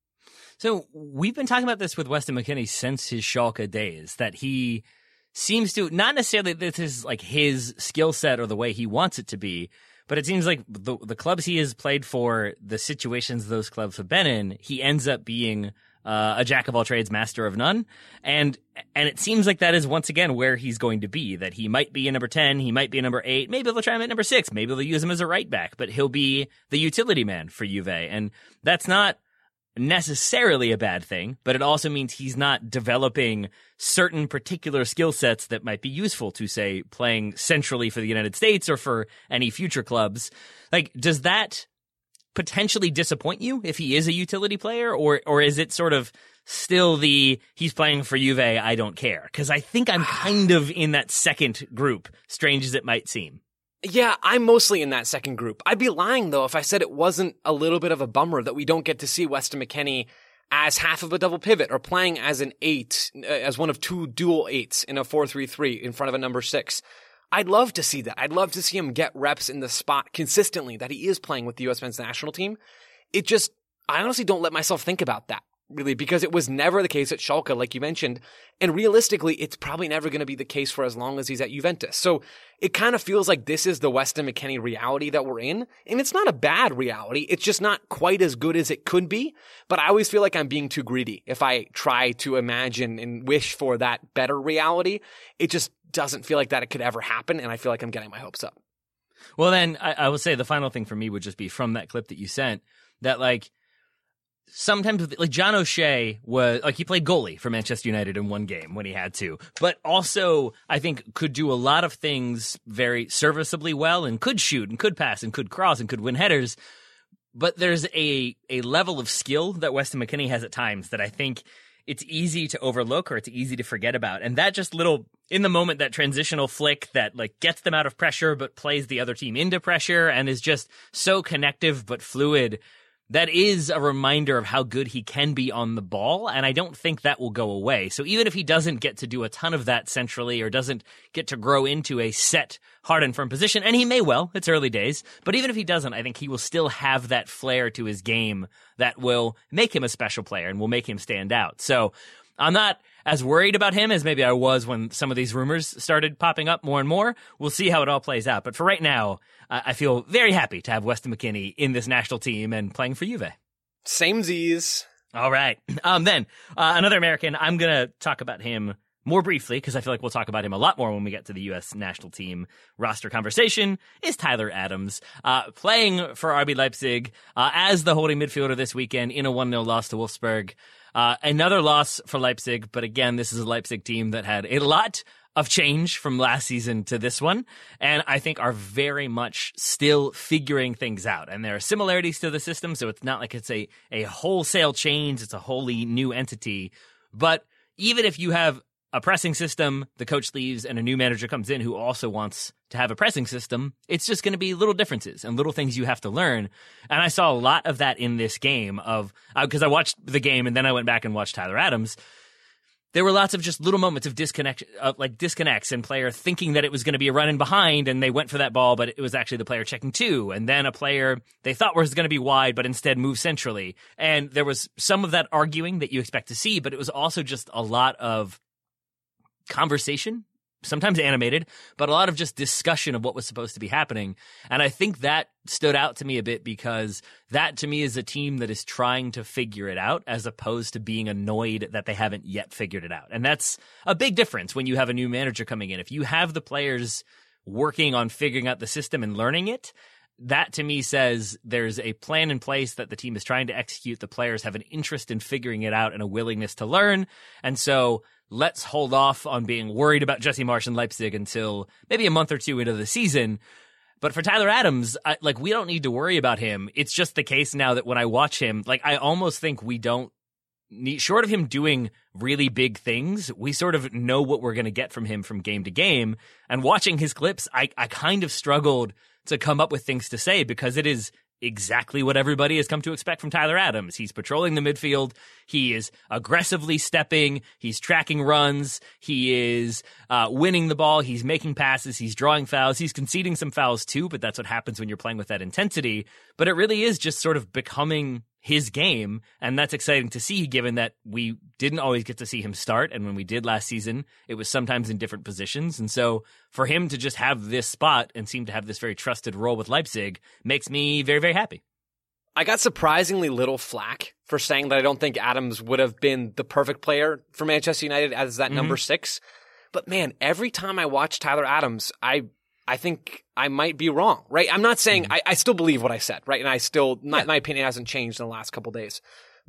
S6: So we've been talking about this with Weston McKennie since his Schalke days, that he seems to, not necessarily that this is like his skill set or the way he wants it to be, but it seems like the the clubs he has played for, the situations those clubs have been in, he ends up being uh, a jack of all trades, master of none. And and it seems like that is once again where he's going to be, that he might be a number ten, he might be a number eight, maybe they'll try him at number six, maybe they'll use him as a right back, but he'll be the utility man for Juve. And that's not necessarily a bad thing, but it also means he's not developing certain particular skill sets that might be useful to, say, playing centrally for the United States or for any future clubs. Like, does that potentially disappoint you if he is a utility player, or or is it sort of still the he's playing for Juve, I don't care? Because I think I'm kind of in that second group, strange as it might seem.
S4: Yeah, I'm mostly in that second group. I'd be lying, though, if I said it wasn't a little bit of a bummer that we don't get to see Weston McKennie as half of a double pivot or playing as an eight, as one of two dual eights in a four three three in front of a number six. I'd love to see that. I'd love to see him get reps in the spot consistently that he is playing with the U S men's national team. It just, I honestly don't let myself think about that, really, because it was never the case at Schalke, like you mentioned. And realistically, it's probably never going to be the case for as long as he's at Juventus. So it kind of feels like this is the Weston McKennie reality that we're in. And it's not a bad reality. It's just not quite as good as it could be. But I always feel like I'm being too greedy if I try to imagine and wish for that better reality. It just doesn't feel like that it could ever happen. And I feel like I'm getting my hopes up.
S6: Well, then I, I will say the final thing for me would just be from that clip that you sent that, like, sometimes, like, John O'Shea was, like, he played goalie for Manchester United in one game when he had to, but also, I think, could do a lot of things very serviceably well and could shoot and could pass and could cross and could win headers. But there's a, a level of skill that Weston McKennie has at times that I think it's easy to overlook or it's easy to forget about. And that just little, in the moment, that transitional flick that, like, gets them out of pressure but plays the other team into pressure and is just so connective but fluid, that is a reminder of how good he can be on the ball, and I don't think that will go away. So even if he doesn't get to do a ton of that centrally or doesn't get to grow into a set, hard and firm position, and he may well, it's early days, but even if he doesn't, I think he will still have that flair to his game that will make him a special player and will make him stand out. So I'm not as worried about him as maybe I was when some of these rumors started popping up more and more. We'll see how it all plays out. But for right now, I feel very happy to have Weston McKennie in this national team and playing for Juve.
S4: Samesies.
S6: All right. Um, then, uh, another American, I'm going to talk about him more briefly because I feel like we'll talk about him a lot more when we get to the U S national team roster conversation, is Tyler Adams, uh, playing for R B Leipzig uh, as the holding midfielder this weekend in a one nil loss to Wolfsburg. Uh, another loss for Leipzig, but again, this is a Leipzig team that had a lot of change from last season to this one, and I think are very much still figuring things out. And there are similarities to the system, so it's not like it's a, a wholesale change, it's a wholly new entity. But even if you have a pressing system, the coach leaves, and a new manager comes in who also wants to have a pressing system, it's just going to be little differences and little things you have to learn. And I saw a lot of that in this game of, because uh, I watched the game and then I went back and watched Tyler Adams. There were lots of just little moments of disconnect, uh, like disconnects and player thinking that it was going to be a run in behind and they went for that ball, but it was actually the player checking two. And then a player they thought was going to be wide, but instead moved centrally. And there was some of that arguing that you expect to see, but it was also just a lot of conversation, sometimes animated, but a lot of just discussion of what was supposed to be happening. And I think that stood out to me a bit because that to me is a team that is trying to figure it out as opposed to being annoyed that they haven't yet figured it out. And that's a big difference when you have a new manager coming in. If you have the players working on figuring out the system and learning it, that to me says there's a plan in place that the team is trying to execute. The players have an interest in figuring it out and a willingness to learn. And so let's hold off on being worried about Jesse Marsch and Leipzig until maybe a month or two into the season. But for Tyler Adams, I, like, we don't need to worry about him. It's just the case now that when I watch him, like, I almost think we don't need, short of him doing really big things, we sort of know what we're going to get from him from game to game. And watching his clips, I, I kind of struggled to come up with things to say because it is exactly what everybody has come to expect from Tyler Adams. He's patrolling the midfield. He is aggressively stepping. He's tracking runs. He is uh, winning the ball. He's making passes. He's drawing fouls. He's conceding some fouls too, but that's what happens when you're playing with that intensity. But it really is just sort of becoming his game, and that's exciting to see given that we didn't always get to see him start, and when we did last season, it was sometimes in different positions. And so for him to just have this spot and seem to have this very trusted role with Leipzig makes me very, very happy.
S4: I got surprisingly little flack for saying that I don't think Adams would have been the perfect player for Manchester United as that mm-hmm. number six. But man, every time I watch Tyler Adams, I I think I might be wrong, right? I'm not saying, mm-hmm. I, I still believe what I said, right? And I still, my, yeah. my opinion hasn't changed in the last couple of days.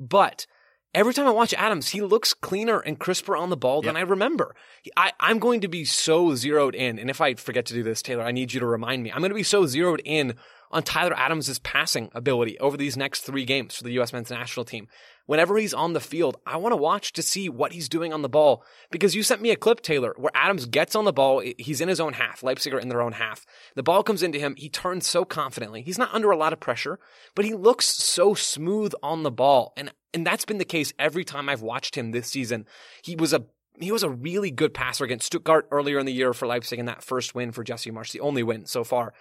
S4: But every time I watch Adams, he looks cleaner and crisper on the ball
S6: Yep.
S4: than I remember. I, I'm going to be so zeroed in, and if I forget to do this, Taylor, I need you to remind me. I'm going to be so zeroed in on Tyler Adams' passing ability over these next three games for the U S men's national team. Whenever he's on the field, I want to watch to see what he's doing on the ball, because you sent me a clip, Taylor, where Adams gets on the ball. He's in his own half. Leipzig are in their own half. The ball comes into him. He turns so confidently. He's not under a lot of pressure, but he looks so smooth on the ball. And, and that's been the case every time I've watched him this season. He was a He was a really good passer against Stuttgart earlier in the year for Leipzig in that first win for Jesse Marsch, the only win so far.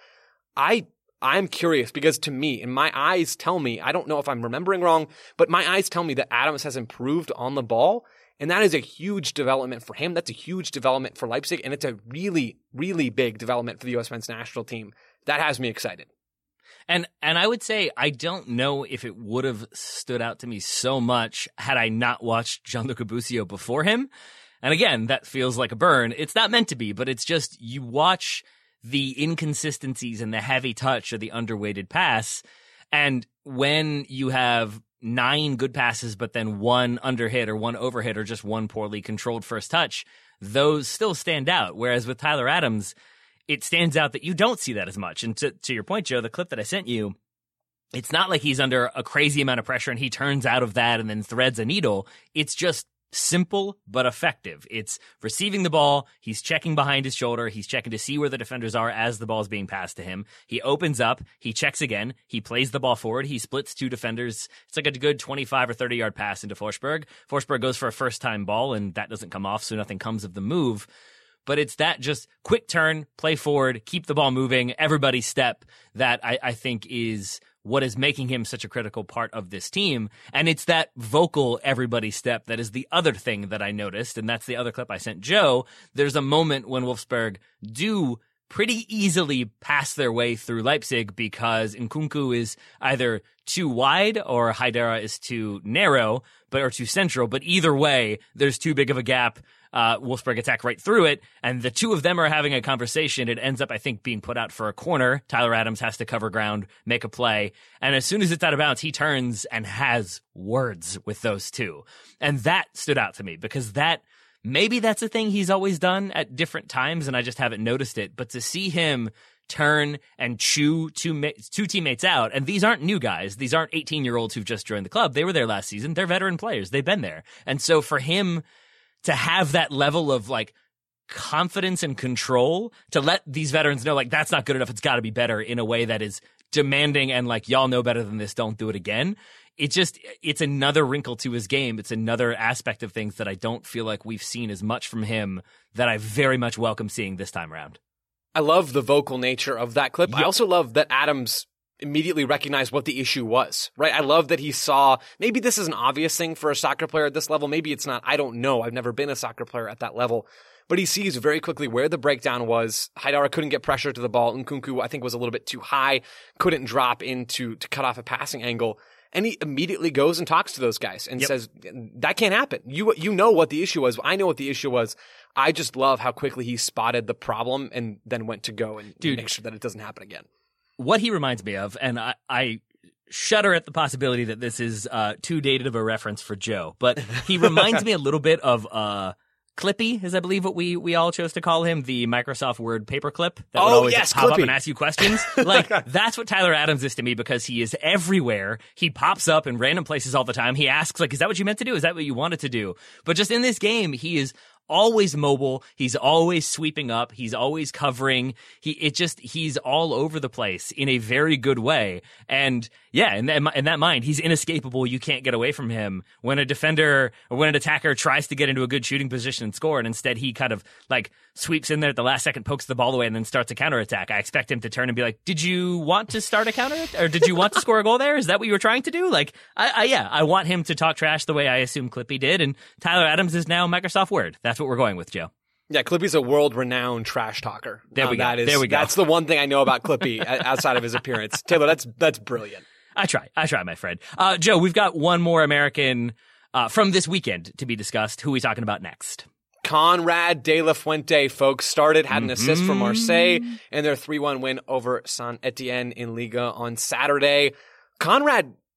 S4: I I'm curious because to me, and my eyes tell me, I don't know if I'm remembering wrong, but my eyes tell me that Adams has improved on the ball, and that is a huge development for him. That's a huge development for Leipzig, and it's a really, really big development for the U S men's national team. That has me excited.
S6: And and I would say I don't know if it would have stood out to me so much had I not watched Gianluca Busio before him. And again, that feels like a burn. It's not meant to be, but it's just you watch the inconsistencies and the heavy touch of the underweighted pass. And when you have nine good passes, but then one underhit or one overhit or just one poorly controlled first touch, those still stand out. Whereas with Tyler Adams, it stands out that you don't see that as much. And to, to your point, Joe, the clip that I sent you, it's not like he's under a crazy amount of pressure and he turns out of that and then threads a needle. It's just simple but effective. It's receiving the ball. He's checking behind his shoulder. He's checking to see where the defenders are as the ball is being passed to him. He opens up. He checks again. He plays the ball forward. He splits two defenders. It's like a good twenty-five or thirty yard pass into Forsberg. Forsberg goes for a first time ball and that doesn't come off, so nothing comes of the move. But it's that just quick turn, play forward, keep the ball moving, everybody step that I, I think is what is making him such a critical part of this team. And it's that vocal everybody step that is the other thing that I noticed, and that's the other clip I sent Joe. There's a moment when Wolfsburg do pretty easily pass their way through Leipzig because Nkunku is either too wide or Haidara is too narrow, but or too central. But either way, there's too big of a gap. Uh, Wolfsburg attack right through it, and the two of them are having a conversation. It ends up, I think, being put out for a corner. Tyler Adams has to cover ground, make a play, and as soon as it's out of bounds, he turns and has words with those two. And that stood out to me because that, maybe that's a thing he's always done at different times, and I just haven't noticed it, but to see him turn and chew two, ma- two teammates out, and these aren't new guys. These aren't eighteen-year-olds who've just joined the club. They were there last season. They're veteran players. They've been there. And so for him to have that level of like confidence and control, to let these veterans know like that's not good enough, it's got to be better in a way that is demanding and like y'all know better than this, don't do it again. It just, it's another wrinkle to his game. It's another aspect of things that I don't feel like we've seen as much from him that I very much welcome seeing this time around.
S4: I love the vocal nature of that clip.
S6: Yep.
S4: I also love that Adams immediately recognized what the issue was, right? I love that he saw, maybe this is an obvious thing for a soccer player at this level. Maybe it's not. I don't know. I've never been a soccer player at that level. But he sees very quickly where the breakdown was. Haidara couldn't get pressure to the ball. Nkunku, I think, was a little bit too high, couldn't drop into to cut off a passing angle. And he immediately goes and talks to those guys and
S6: yep.
S4: says, that can't happen. You you know what the issue was. I know what the issue was. I just love how quickly he spotted the problem and then went to go and Dude, make sure that it doesn't happen again.
S6: What he reminds me of, and I, I shudder at the possibility that this is uh, too dated of a reference for Joe, but he reminds me a little bit of uh, Clippy, is I believe what we we all chose to call him, the Microsoft Word paperclip that
S4: oh,
S6: would always
S4: yes,
S6: pop
S4: Clippy.
S6: up and ask you questions. Like, that's what Tyler Adams is to me because he is everywhere. He pops up in random places all the time. He asks, like, is that what you meant to do? Is that what you wanted to do? But just in this game, he is always mobile. He's always sweeping up. He's always covering. He, it just, he's all over the place in a very good way. And yeah, in that, in that mind, he's inescapable. You can't get away from him. When a defender or when an attacker tries to get into a good shooting position and score, and instead he kind of like sweeps in there at the last second, pokes the ball away, and then starts a counterattack, I expect him to turn and be like, did you want to start a counter? Or did you want to score a goal there? Is that what you were trying to do? Like, I, I yeah, I want him to talk trash the way I assume Clippy did. And Tyler Adams is now Microsoft Word. That's what we're going with, Joe.
S4: Yeah, Clippy's a world-renowned trash talker.
S6: There we
S4: uh,
S6: go.
S4: That is,
S6: there we go.
S4: That's the one thing I know about Clippy outside of his appearance. Taylor, that's that's brilliant.
S6: I try. I try, my friend. Uh, Joe, we've got one more American uh, from this weekend to be discussed. Who are we talking about next?
S4: Conrad De La Fuente, folks, started, had an
S6: Mm-hmm.
S4: assist from Marseille in their three one win over Saint Etienne in Liga on Saturday. Conrad,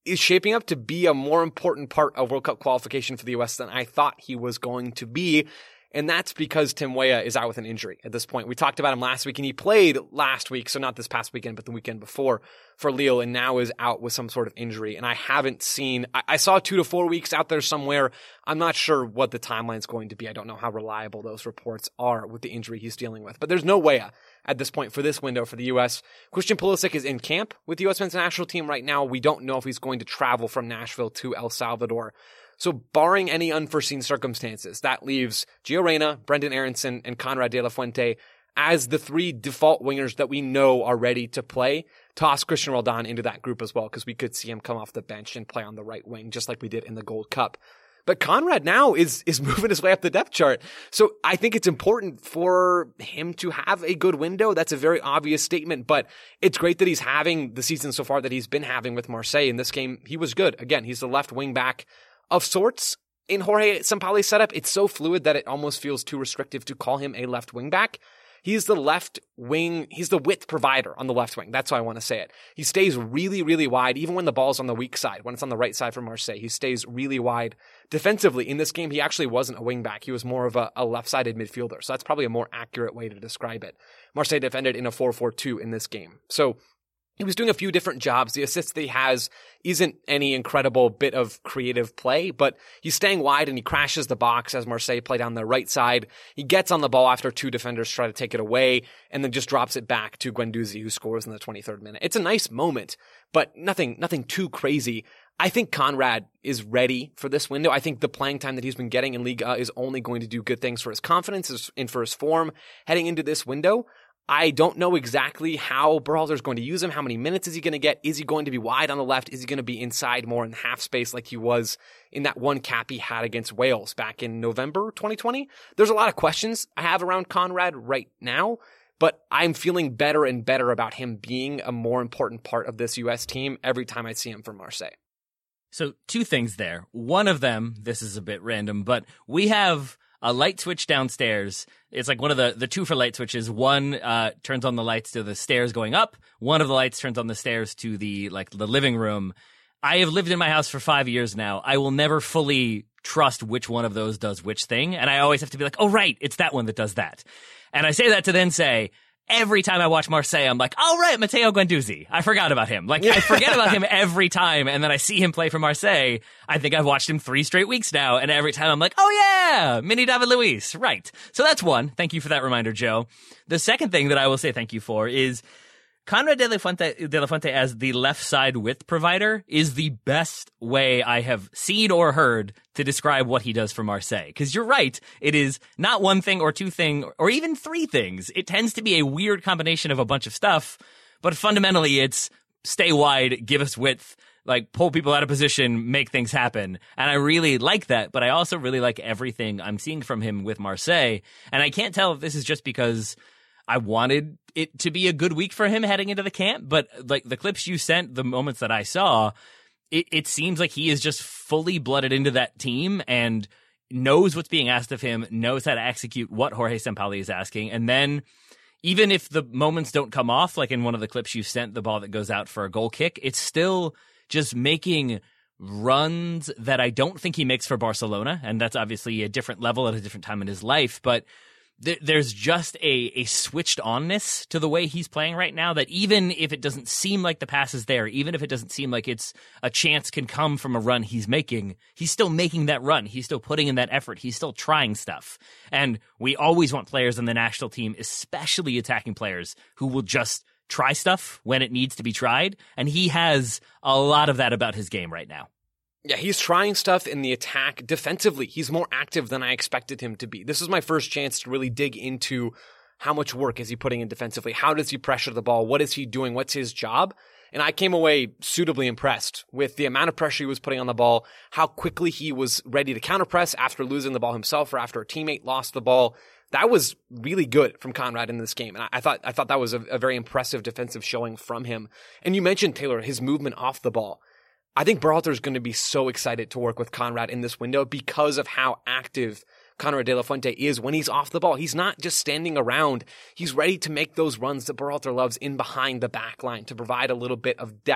S4: is shaping up to be a more important part of World Cup qualification for the U S than I thought he was going to be. And that's because Tim Weah is out with an injury at this point. We talked about him last week, and he played last week, so not this past weekend, but the weekend before for Lille, and now is out with some sort of injury. And I haven't seen, I, I saw two to four weeks out there somewhere. I'm not sure what the timeline is going to be. I don't know how reliable those reports are with the injury he's dealing with. But there's no Weah at this point for this window for the U S. Christian Pulisic is in camp with the U S men's national team right now. We don't know if he's going to travel from Nashville to El Salvador. So barring any unforeseen circumstances, that leaves Gio Reyna, Brendan Aronson, and Conrad De La Fuente as the three default wingers that we know are ready to play. Toss Christian Roldan into that group as well, because we could see him come off the bench and play on the right wing, just like we did in the Gold Cup. But Conrad now is is moving his way up the depth chart. So I think it's important for him to have a good window. That's a very obvious statement, but it's great that he's having the season so far that he's been having with Marseille. In this game, he was good. Again, he's the left wing back of sorts in Jorge Sampaoli's setup. It's so fluid that it almost feels too restrictive to call him a left wing back. He's the left wing. He's the width provider on the left wing. That's how I want to say it. He stays really, really wide, even when the ball's on the weak side, when it's on the right side for Marseille. He stays really wide defensively. In this game, he actually wasn't a wing back. He was more of a, a left-sided midfielder. So that's probably a more accurate way to describe it. Marseille defended in a four four two in this game. So he was doing a few different jobs. The assist that he has isn't any incredible bit of creative play, but he's staying wide and he crashes the box as Marseille play down the right side. He gets on the ball after two defenders try to take it away and then just drops it back to Guendouzi, who scores in the twenty-third minute. It's a nice moment, but nothing, nothing too crazy. I think Conrad is ready for this window. I think the playing time that he's been getting in Liga is only going to do good things for his confidence and for his form heading into this window. I don't know exactly how Berhalter's going to use him. How many minutes is he going to get? Is he going to be wide on the left? Is he going to be inside more in half space like he was in that one cap he had against Wales back in November twenty twenty? There's a lot of questions I have around Conrad right now, but I'm feeling better and better about him being a more important part of this U S team every time I see him for Marseille.
S6: So two things there. One of them, this is a bit random, but we have a light switch downstairs. It's like one of the, the two for light switches. One uh, turns on the lights to the stairs going up. One of the lights turns on the stairs to the like the living room. I have lived in my house for five years now. I will never fully trust which one of those does which thing. And I always have to be like, oh, right, it's that one that does that. And I say that to then say, every time I watch Marseille, I'm like, oh, right, Matteo Guendouzi. I forgot about him. Like, I forget about him every time, and then I see him play for Marseille. I think I've watched him three straight weeks now, and every time I'm like, oh, yeah, Mini David Luiz. Right. So that's one. Thank you for that reminder, Joe. The second thing that I will say thank you for is Conrad De La Fuente, De La Fuente as the left side width provider is the best way I have seen or heard to describe what he does for Marseille. Because you're right, it is not one thing or two thing or even three things. It tends to be a weird combination of a bunch of stuff, but fundamentally it's stay wide, give us width, like pull people out of position, make things happen. And I really like that, but I also really like everything I'm seeing from him with Marseille. And I can't tell if this is just because I wanted it to be a good week for him heading into the camp, but like the clips you sent, the moments that I saw, it, it seems like he is just fully blooded into that team and knows what's being asked of him, knows how to execute what Jorge Sampaoli is asking. And then even if the moments don't come off, like in one of the clips you sent, the ball that goes out for a goal kick, it's still just making runs that I don't think he makes for Barcelona. And that's obviously a different level at a different time in his life, but there's just a, a switched onness to the way he's playing right now that even if it doesn't seem like the pass is there, even if it doesn't seem like it's a chance can come from a run he's making, he's still making that run. He's still putting in that effort. He's still trying stuff. And we always want players on the national team, especially attacking players, who will just try stuff when it needs to be tried. And he has a lot of that about his game right now.
S4: Yeah, he's trying stuff in the attack defensively. He's more active than I expected him to be. This is my first chance to really dig into how much work is he putting in defensively? How does he pressure the ball? What is he doing? What's his job? And I came away suitably impressed with the amount of pressure he was putting on the ball, how quickly he was ready to counterpress after losing the ball himself or after a teammate lost the ball. That was really good from Conrad in this game. And I, I thought I thought that was a, a very impressive defensive showing from him. And you mentioned, Taylor, his movement off the ball. I think Berhalter is going to be so excited to work with Conrad in this window because of how active Conrad De La Fuente is when he's off the ball. He's not just standing around. He's ready to make those runs that Berhalter loves in behind the back line to provide a little bit of depth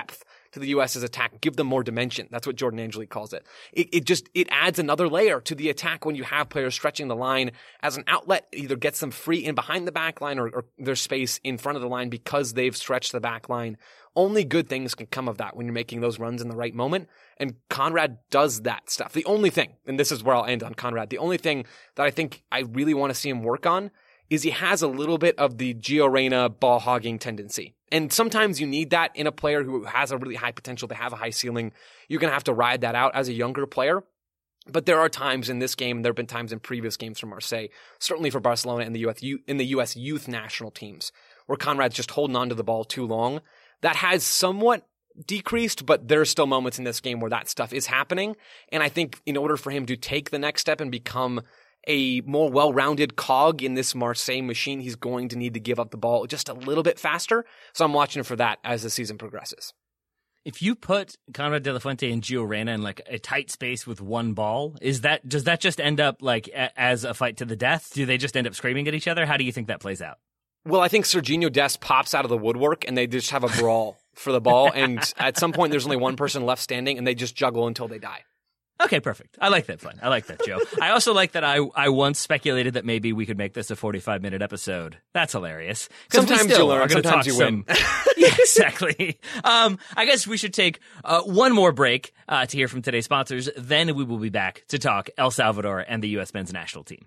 S4: to the US's attack, give them more dimension. That's what Jordan Angeli calls it. It, it just, it adds another layer to the attack when you have players stretching the line as an outlet. It either gets them free in behind the back line or, or there's space in front of the line because they've stretched the back line. Only good things can come of that when you're making those runs in the right moment. And Conrad does that stuff. The only thing, and this is where I'll end on Conrad, the only thing that I think I really want to see him work on is he has a little bit of the Gio Reyna ball hogging tendency. And sometimes you need that in a player who has a really high potential to have a high ceiling. You're going to have to ride that out as a younger player. But there are times in this game, there have been times in previous games for Marseille, certainly for Barcelona and the U S, in the U S youth national teams, where Conrad's just holding on to the ball too long. That has somewhat decreased, but there are still moments in this game where that stuff is happening. And I think in order for him to take the next step and become a more well-rounded cog in this Marseille machine, he's going to need to give up the ball just a little bit faster. So I'm watching for that as the season progresses.
S6: If you put Conrad De La Fuente and Gio Reyna in like a tight space with one ball, is that does that just end up like a, as a fight to the death? Do they just end up screaming at each other? How do you think that plays out?
S4: Well, I think Serginho Dest pops out of the woodwork and they just have a brawl for the ball. And at some point, there's only one person left standing and they just juggle until they die.
S6: Okay, perfect. I like that fun. I like that, Joe. I also like that I, I once speculated that maybe we could make this a forty-five minute episode. That's hilarious.
S4: Sometimes you learn, sometimes you
S6: some...
S4: win.
S6: Yeah, exactly. Um, I guess we should take uh, one more break uh, to hear from today's sponsors. Then we will be back to talk El Salvador and the U S men's national team.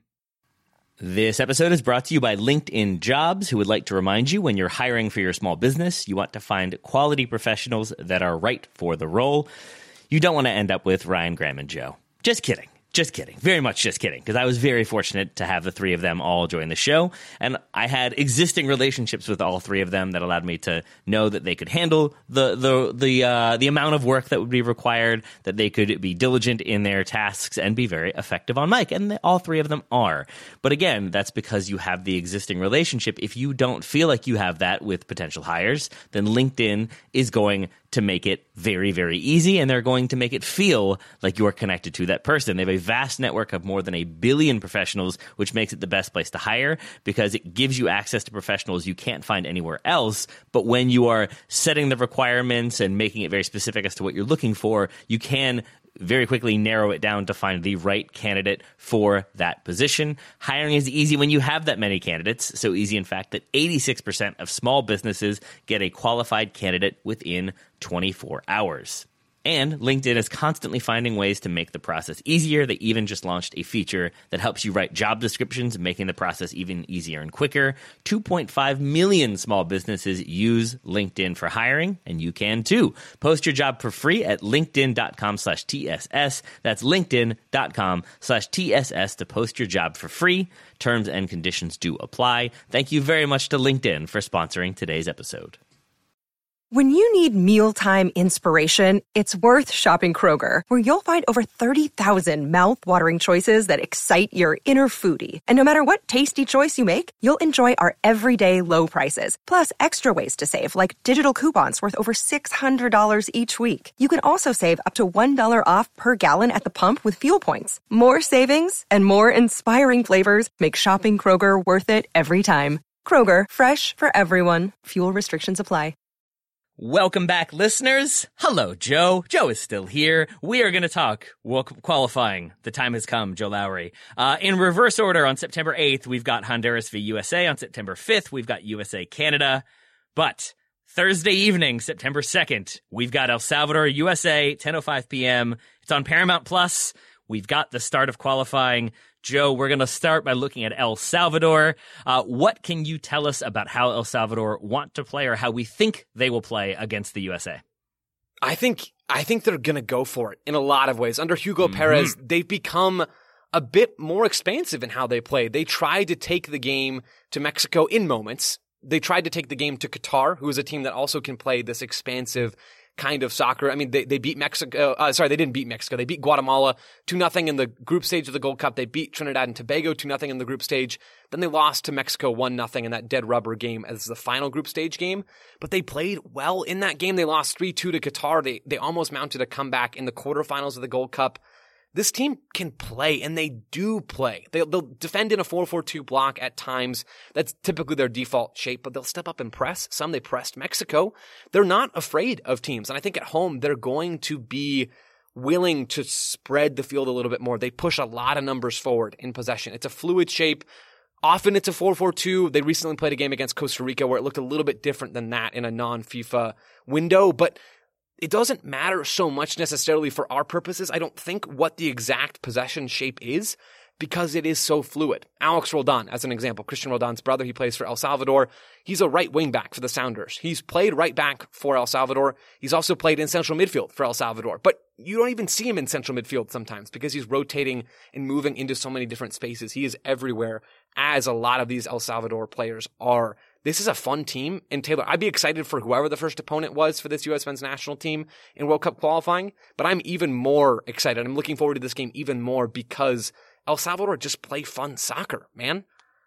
S6: This episode is brought to you by LinkedIn Jobs, who would like to remind you when you're hiring for your small business, you want to find quality professionals that are right for the role. You don't want to end up with Ryan, Graham, and Joe. Just kidding. Just kidding. Very much just kidding. Because I was very fortunate to have the three of them all join the show. And I had existing relationships with all three of them that allowed me to know that they could handle the the the uh, the amount of work that would be required, that they could be diligent in their tasks and be very effective on mic. And all three of them are. But again, that's because you have the existing relationship. If you don't feel like you have that with potential hires, then LinkedIn is going to make it very, very easy, and they're going to make it feel like you're connected to that person. They have a vast network of more than a billion professionals, which makes it the best place to hire because it gives you access to professionals you can't find anywhere else. But when you are setting the requirements and making it very specific as to what you're looking for, you can very quickly narrow it down to find the right candidate for that position. Hiring is easy when you have that many candidates. So easy, in fact, that eighty-six percent of small businesses get a qualified candidate within twenty-four hours. And LinkedIn is constantly finding ways to make the process easier. They even just launched a feature that helps you write job descriptions, making the process even easier and quicker. two point five million small businesses use LinkedIn for hiring, and you can too. Post your job for free at linkedin.com slash TSS. That's linkedin.com slash TSS to post your job for free. Terms and conditions do apply. Thank you very much to LinkedIn for sponsoring today's episode.
S8: When you need mealtime inspiration, it's worth shopping Kroger, where you'll find over thirty thousand mouth-watering choices that excite your inner foodie. And no matter what tasty choice you make, you'll enjoy our everyday low prices, plus extra ways to save, like digital coupons worth over six hundred dollars each week. You can also save up to one dollar off per gallon at the pump with fuel points. More savings and more inspiring flavors make shopping Kroger worth it every time. Kroger, fresh for everyone. Fuel restrictions apply.
S6: Welcome back, listeners. Hello, Joe. Joe is still here. We are going to talk well, qualifying. The time has come, Joe Lowry. Uh, in reverse order, on September eighth, we've got Honduras v. U S A. On September fifth, we've got U S A Canada. But Thursday evening, September second, we've got El Salvador, U S A, ten oh five p.m. It's on Paramount Plus. We've got the start of qualifying. Joe, we're going to start by looking at El Salvador. Uh, what can you tell us about how El Salvador want to play or how we think they will play against the U S A?
S4: I think I think they're going to go for it in a lot of ways. Under Hugo mm-hmm. Perez, they've become a bit more expansive in how they play. They tried to take the game to Mexico in moments. They tried to take the game to Qatar, who is a team that also can play this expansive kind of soccer. I mean, they, they beat Mexico. Uh, sorry, they didn't beat Mexico. They beat Guatemala two nothing in the group stage of the Gold Cup. They beat Trinidad and Tobago two nothing in the group stage. Then they lost to Mexico one nothing in that dead rubber game as the final group stage game. But they played well in that game. They lost three two to Qatar. They, they almost mounted a comeback in the quarterfinals of the Gold Cup. this team can play, and they do play. They'll, they'll defend in a four four two block at times. That's typically their default shape, but they'll step up and press. Some they pressed Mexico. They're not afraid of teams, and I think at home they're going to be willing to spread the field a little bit more. They push a lot of numbers forward in possession. It's a fluid shape. Often it's a four four two. They recently played a game against Costa Rica where it looked a little bit different than that in a non-FIFA window, but it doesn't matter so much necessarily for our purposes, I don't think, what the exact possession shape is, because it is so fluid. Alex Roldan, as an example, Christian Roldan's brother, he plays for El Salvador. He's a right wing back for the Sounders. He's played right back for El Salvador. He's also played in central midfield for El Salvador. But you don't even see him in central midfield sometimes because he's rotating and moving into so many different spaces. He is everywhere, as a lot of these El Salvador players are. This is a fun team. And Taylor, I'd be excited for whoever the first opponent was for this U S men's national team in World Cup qualifying. But I'm even more excited. I'm looking forward to this game even more because El Salvador just play fun soccer, man.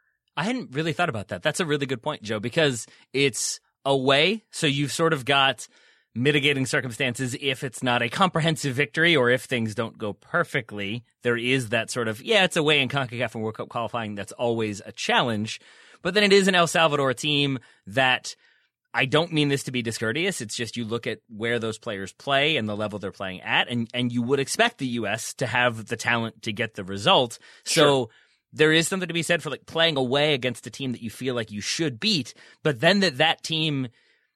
S6: I hadn't really thought about that. That's a really good point, Joe, because it's away. So you've sort of got mitigating circumstances if it's not a comprehensive victory or if things don't go perfectly. There is that sort of, yeah, it's away in CONCACAF and World Cup qualifying. That's always a challenge. But then it is an El Salvador team that, I don't mean this to be discourteous. It's just you look at where those players play and the level they're playing at, and, and you would expect the U S to have the talent to get the result. So sure, there is something to be said for like playing away against a team that you feel like you should beat, but then that that team,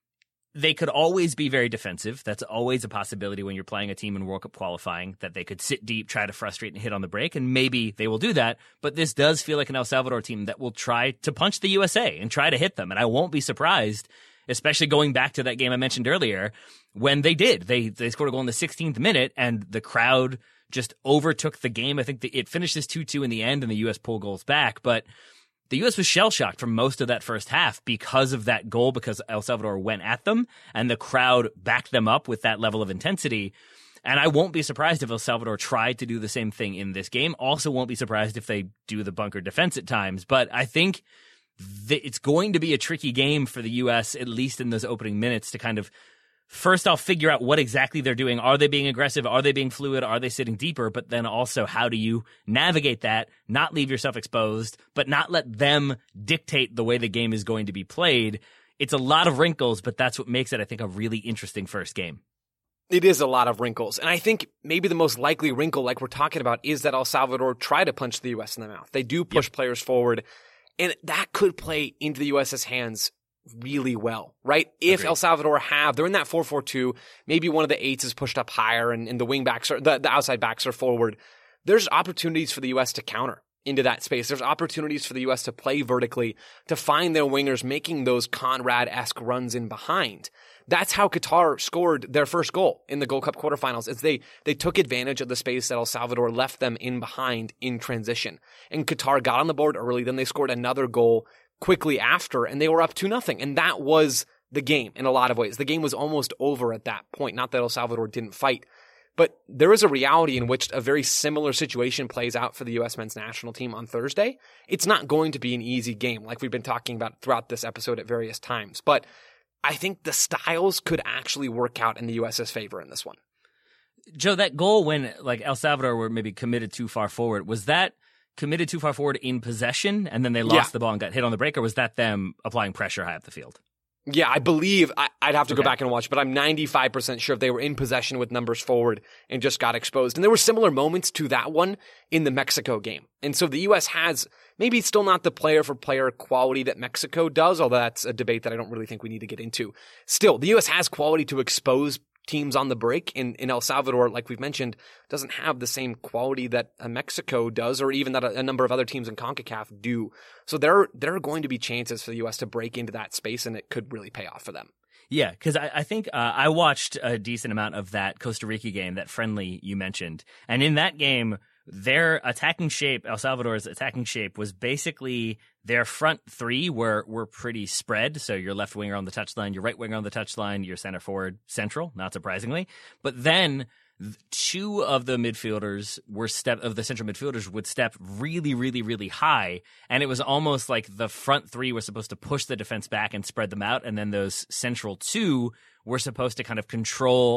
S6: they could always be very defensive. That's always a possibility when you're playing a team in World Cup qualifying, that they could sit deep, try to frustrate and hit on the break, and maybe they will do that. But this does feel like an El Salvador team that will try to punch the U S A and try to hit them. And I won't be surprised, especially going back to that game I mentioned earlier, when they did. They they scored a goal in the sixteenth minute, and the crowd just overtook the game. I think the, it finishes two two in the end, and the U S pulled goals back. But the U S was shell-shocked for most of that first half because of that goal, because El Salvador went at them, and the crowd backed them up with that level of intensity. And I won't be surprised if El Salvador tried to do the same thing in this game. Also won't be surprised if they do the bunker defense at times. But I think th- it's going to be a tricky game for the U S, at least in those opening minutes, to kind of first off figure out what exactly they're doing. Are they being aggressive? Are they being fluid? Are they sitting deeper? But then also, how do you navigate that, not leave yourself exposed, but not let them dictate the way the game is going to be played? It's a lot of wrinkles, but that's what makes it, I think, a really interesting first game.
S4: It is a lot of wrinkles. And I think maybe the most likely wrinkle, like we're talking about, is that El Salvador try to punch the U S in the mouth. They do push yep. players forward, and that could play into the US's hands really well, right? If Agreed. El Salvador have, they're in that four four two, maybe one of the eights is pushed up higher and, and the wing backs are, the, the outside backs are forward. There's opportunities for the U S to counter into that space. There's opportunities for the U S to play vertically, to find their wingers making those Conrad-esque runs in behind. That's how Qatar scored their first goal in the Gold Cup quarterfinals, is they, they took advantage of the space that El Salvador left them in behind in transition. And Qatar got on the board early, then they scored another goal quickly after, and they were up two nothing. And that was the game in a lot of ways. The game was almost over at that point. Not that El Salvador didn't fight, but there is a reality in which a very similar situation plays out for the U S men's national team on Thursday. It's not going to be an easy game, like we've been talking about throughout this episode at various times, but I think the styles could actually work out in the US's favor in this one.
S6: Joe, that goal when like El Salvador were maybe committed too far forward, was that committed too far forward in possession and then they lost yeah. the ball and got hit on the break, or was that them applying pressure high up the field?
S4: Yeah, I believe, I, I'd have to
S6: okay.
S4: go back and watch, but I'm ninety-five percent sure they were in possession with numbers forward and just got exposed. And there were similar moments to that one in the Mexico game. And so the U S has maybe still not the player for player quality that Mexico does, although that's a debate that I don't really think we need to get into. Still, the U S has quality to expose teams on the break. In, in El Salvador, like we've mentioned, doesn't have the same quality that a Mexico does, or even that a, a number of other teams in CONCACAF do. So there, there are going to be chances for the U S to break into that space, and it could really pay off for them.
S6: Yeah, because I, I think uh, I watched a decent amount of that Costa Rica game, that friendly you mentioned. And in that game, their attacking shape, El Salvador's attacking shape, was basically their front three were were pretty spread. So your left winger on the touchline, your right winger on the touchline, your center forward central, not surprisingly. But then two of the midfielders were step of the central midfielders would step really, really, really high. And it was almost like the front three were supposed to push the defense back and spread them out. And then those central two were supposed to kind of control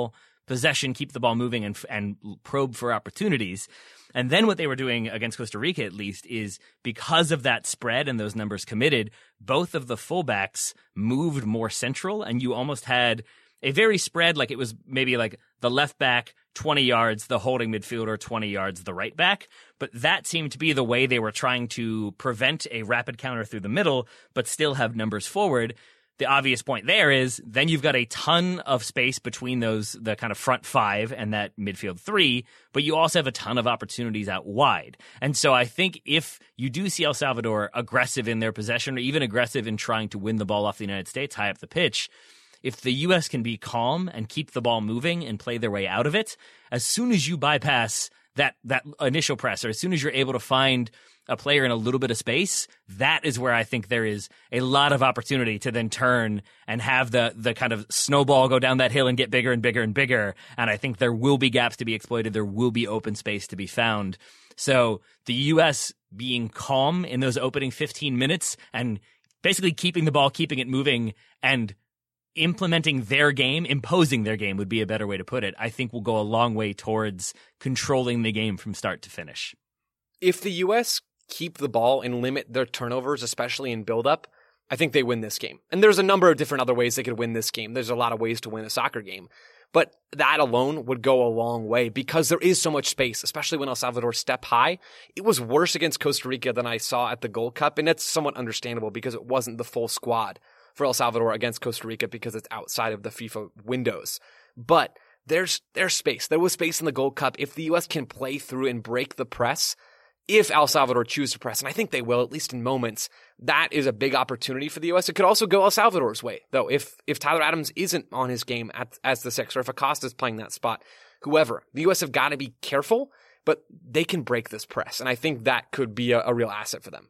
S6: possession, keep the ball moving, and and probe for opportunities. And then what they were doing against Costa Rica, at least, is because of that spread and those numbers committed, both of the fullbacks moved more central, and you almost had a very spread, like it was maybe like the left back twenty yards, the holding midfielder twenty yards, the right back. But that seemed to be the way they were trying to prevent a rapid counter through the middle, but still have numbers forward. The obvious point there is then you've got a ton of space between those, the kind of front five and that midfield three, but you also have a ton of opportunities out wide. And so I think if you do see El Salvador aggressive in their possession or even aggressive in trying to win the ball off the United States high up the pitch, if the U S can be calm and keep the ball moving and play their way out of it, as soon as you bypass that that initial press, or as soon as you're able to find a player in a little bit of space, that is where I think there is a lot of opportunity to then turn and have the the kind of snowball go down that hill and get bigger and bigger and bigger. And I think there will be gaps to be exploited. There will be open space to be found. So the U S being calm in those opening fifteen minutes and basically keeping the ball, keeping it moving, and implementing their game, imposing their game would be a better way to put it, I think will go a long way towards controlling the game from start to finish.
S4: If the U S keep the ball and limit their turnovers, especially in build-up, I think they win this game. And there's a number of different other ways they could win this game. There's a lot of ways to win a soccer game. But that alone would go a long way because there is so much space, especially when El Salvador step high. It was worse against Costa Rica than I saw at the Gold Cup, and that's somewhat understandable because it wasn't the full squad for El Salvador against Costa Rica because it's outside of the FIFA windows. But there's there's space. There was space in the Gold Cup. If the U S can play through and break the press, if El Salvador choose to press, and I think they will, at least in moments, that is a big opportunity for the U S. It could also go El Salvador's way, though, if if Tyler Adams isn't on his game at, as the six, or if Acosta's playing that spot, whoever. The U S have got to be careful, but they can break this press, and I think that could be a, a real asset for them.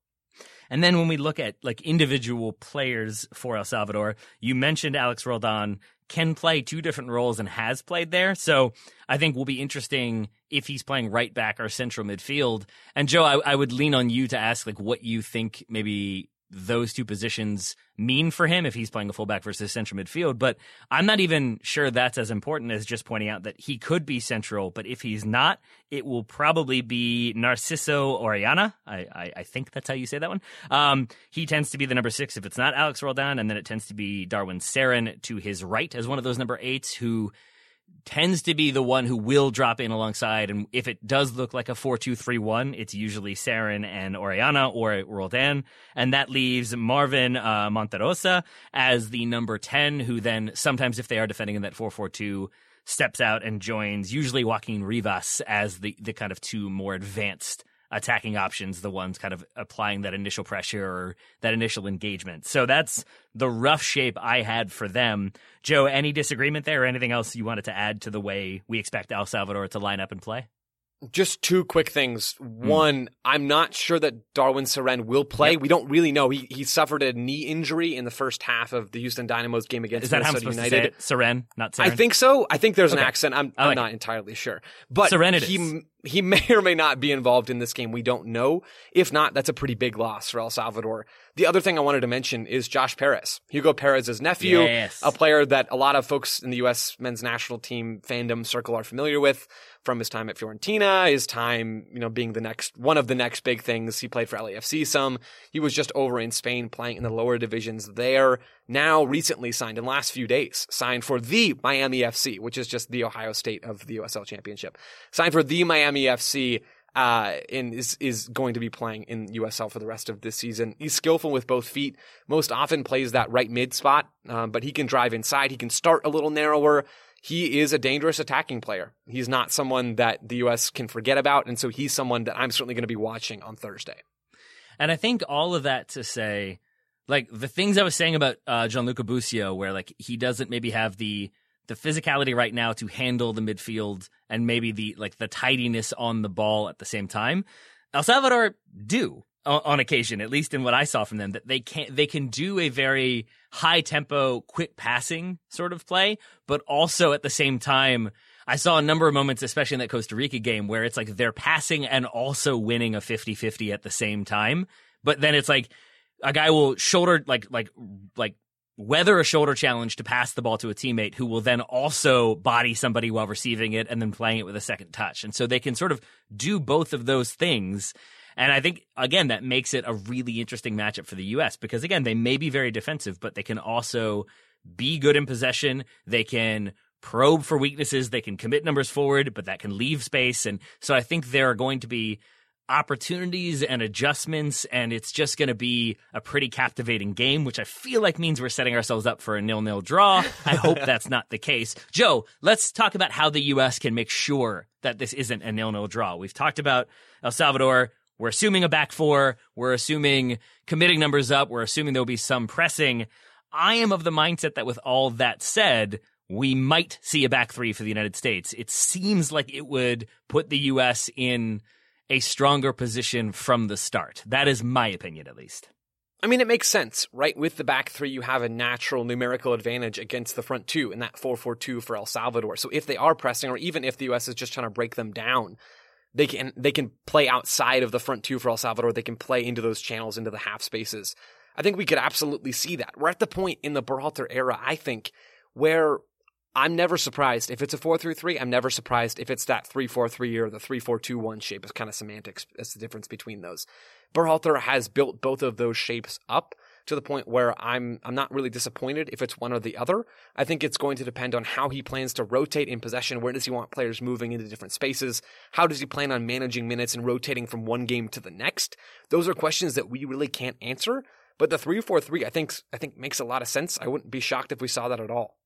S6: And then when we look at like individual players for El Salvador, you mentioned Alex Roldan can play two different roles and has played there. So I think will be interesting if he's playing right back or central midfield. And Joe, I, I would lean on you to ask like what you think maybe those two positions mean for him if he's playing a fullback versus central midfield. But I'm not even sure that's as important as just pointing out that he could be central, but if he's not, it will probably be Narciso Orellana. I, I, I think that's how you say that one. Um, he tends to be the number six if it's not Alex Roldan, and then it tends to be Darwin Sarin to his right as one of those number eights who tends to be the one who will drop in alongside. And if it does look like a four two three one, it's usually Sarin and Orellana or Roldan. And that leaves Marvin uh, Monterosa as the number ten, who then sometimes if they are defending in that four four two, steps out and joins usually Joaquin Rivas as the, the kind of two more advanced attacking options, the ones kind of applying that initial pressure or that initial engagement. So that's the rough shape I had for them. Joe, any disagreement there or anything else you wanted to add to the way we expect El Salvador to line up and play?
S4: Just two quick things. One, mm. I'm not sure that Darwin Sarin will play. Yep. We don't really know. He he suffered a knee injury in the first half of the Houston Dynamo's game against
S6: Is that
S4: Minnesota
S6: how I'm supposed
S4: United.
S6: To say it? Sarin, not Sarin?
S4: I think so. I think there's
S6: okay.
S4: an accent. I'm,
S6: like
S4: I'm not
S6: it.
S4: entirely sure. But
S6: Sarin
S4: he, he may or may not be involved in this game. We don't know. If not, that's a pretty big loss for El Salvador. The other thing I wanted to mention is Josh Perez, Hugo Perez's nephew,
S6: yes.
S4: a player that a lot of folks in the U S men's national team fandom circle are familiar with from his time at Fiorentina, his time, you know, being the next, one of the next big things. He played for L A F C some. He was just over in Spain playing in the lower divisions there. Now recently signed in the last few days, signed for the Miami F C, which is just the Ohio State of the U S L Championship. Signed for the Miami F C. Uh, and is, is going to be playing in U S L for the rest of this season. He's skillful with both feet, most often plays that right mid spot, um, but he can drive inside. He can start a little narrower. He is a dangerous attacking player. He's not someone that the U S can forget about, and so he's someone that I'm certainly going to be watching on Thursday.
S6: And I think all of that to say, like, the things I was saying about uh, Gianluca Busio, where, like, he doesn't maybe have the the physicality right now to handle the midfield and maybe the like the tidiness on the ball at the same time. El Salvador do on, on occasion, at least in what I saw from them, that they can they can do a very high tempo, quick passing sort of play, but also at the same time, I saw a number of moments, especially in that Costa Rica game, where it's like they're passing and also winning a fifty-fifty at the same time. But then it's like a guy will shoulder like like like weather a shoulder challenge to pass the ball to a teammate who will then also body somebody while receiving it and then playing it with a second touch. And so they can sort of do both of those things. And I think, again, that makes it a really interesting matchup for the U S because, again, they may be very defensive, but they can also be good in possession. They can probe for weaknesses. They can commit numbers forward, but that can leave space. And so I think there are going to be opportunities and adjustments, and it's just going to be a pretty captivating game, which I feel like means we're setting ourselves up for a nil-nil draw. I hope that's not the case. Joe, let's talk about how the U S can make sure that this isn't a nil-nil draw. We've talked about El Salvador. We're assuming a back four. We're assuming committing numbers up. We're assuming there'll be some pressing. I am of the mindset that with all that said, we might see a back three for the United States. It seems like it would put the U S in a stronger position from the start. That is my opinion, at least.
S4: I mean, it makes sense, right? With the back three, you have a natural numerical advantage against the front two in that four four two for El Salvador. So if they are pressing, or even if the U S is just trying to break them down, they can they can play outside of the front two for El Salvador. They can play into those channels, into the half spaces. I think we could absolutely see that. We're at the point in the Berhalter era, I think, where I'm never surprised. If it's a four three three, I'm never surprised if it's that three four three or the three four two one shape. It's kind of semantics. That's the difference between those. Berhalter has built both of those shapes up to the point where I'm I'm not really disappointed if it's one or the other. I think it's going to depend on how he plans to rotate in possession. Where does he want players moving into different spaces? How does he plan on managing minutes and rotating from one game to the next? Those are questions that we really can't answer. But the three four three, I think, I think makes a lot of sense. I wouldn't be shocked if we saw that at all.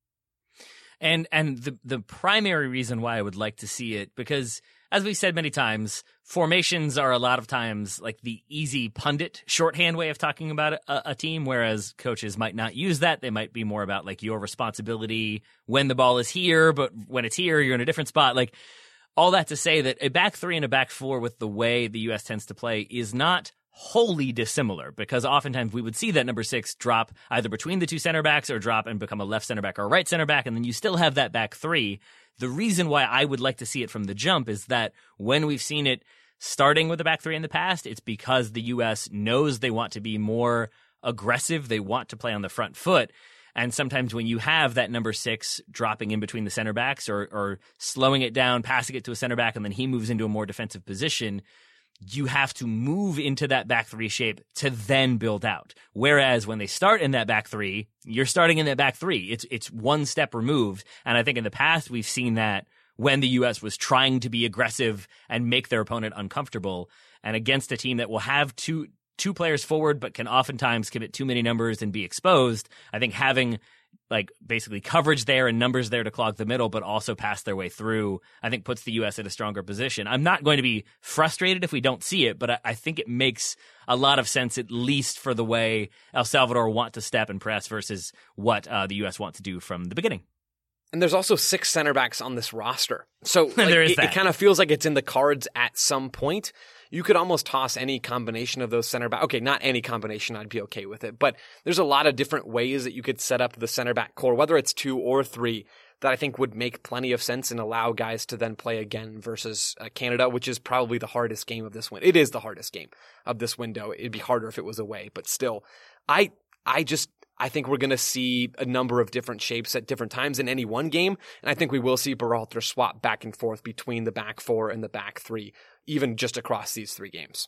S6: And and the the primary reason why I would like to see it, because as we said many times, formations are a lot of times like the easy pundit shorthand way of talking about a, a team, whereas coaches might not use that. They might be more about like your responsibility when the ball is here, but when it's here, you're in a different spot. Like all that to say that a back three and a back four with the way the U S tends to play is not wholly dissimilar, because oftentimes we would see that number six drop either between the two center backs or drop and become a left center back or a right center back, and then you still have that back three. The reason why I would like to see it from the jump is that when we've seen it starting with the back three in the past, it's because the U S knows they want to be more aggressive. They want to play on the front foot. And sometimes when you have that number six dropping in between the center backs or, or slowing it down, passing it to a center back, and then he moves into a more defensive position, you have to move into that back three shape to then build out. Whereas when they start in that back three, you're starting in that back three. It's it's one step removed. And I think in the past we've seen that when the U S was trying to be aggressive and make their opponent uncomfortable. And against a team that will have two two players forward but can oftentimes commit too many numbers and be exposed, I think having like basically coverage there and numbers there to clog the middle, but also pass their way through, I think puts the U S in a stronger position. I'm not going to be frustrated if we don't see it, but I, I think it makes a lot of sense, at least for the way El Salvador want to step and press versus what uh, the U S want to do from the beginning.
S4: And there's also six center backs on this roster. So like,
S6: there is
S4: it,
S6: that.
S4: it kind of feels like it's in the cards at some point. You could almost toss any combination of those center back. Okay, not any combination. I'd be okay with it. But there's a lot of different ways that you could set up the center back core, whether it's two or three, that I think would make plenty of sense and allow guys to then play again versus uh, Canada, which is probably the hardest game of this window. It is the hardest game of this window. It'd be harder if it was away, but still, I, I just, I think we're going to see a number of different shapes at different times in any one game. And I think we will see Berhalter swap back and forth between the back four and the back three, even just across these three games.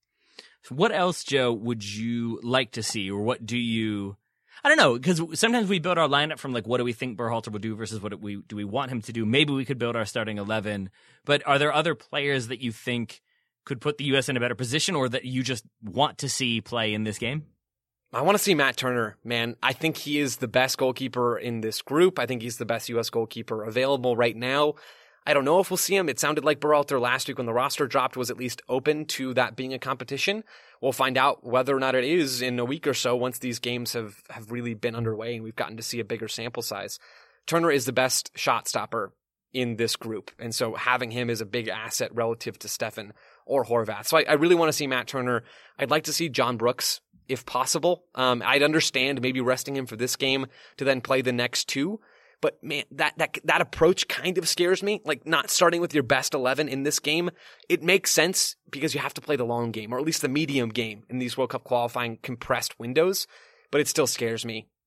S6: What else, Joe, would you like to see, or what do you, I don't know, because sometimes we build our lineup from like, what do we think Berhalter will do versus what do we, do we want him to do? Maybe we could build our starting eleven, but are there other players that you think could put the U S in a better position or that you just want to see play in this game?
S4: I want to see Matt Turner, man. I think he is the best goalkeeper in this group. I think he's the best U S goalkeeper available right now. I don't know if we'll see him. It sounded like Berhalter last week when the roster dropped was at least open to that being a competition. We'll find out whether or not it is in a week or so once these games have, have really been underway and we've gotten to see a bigger sample size. Turner is the best shot stopper in this group, and so having him is a big asset relative to Steffen or Horvath. So I, I really want to see Matt Turner. I'd like to see John Brooks, if possible. Um, I'd understand maybe resting him for this game to then play the next two. But man, that, that, that approach kind of scares me. Like not starting with your best eleven in this game. It makes sense because you have to play the long game, or at least the medium game in these World Cup qualifying compressed windows. But it still scares me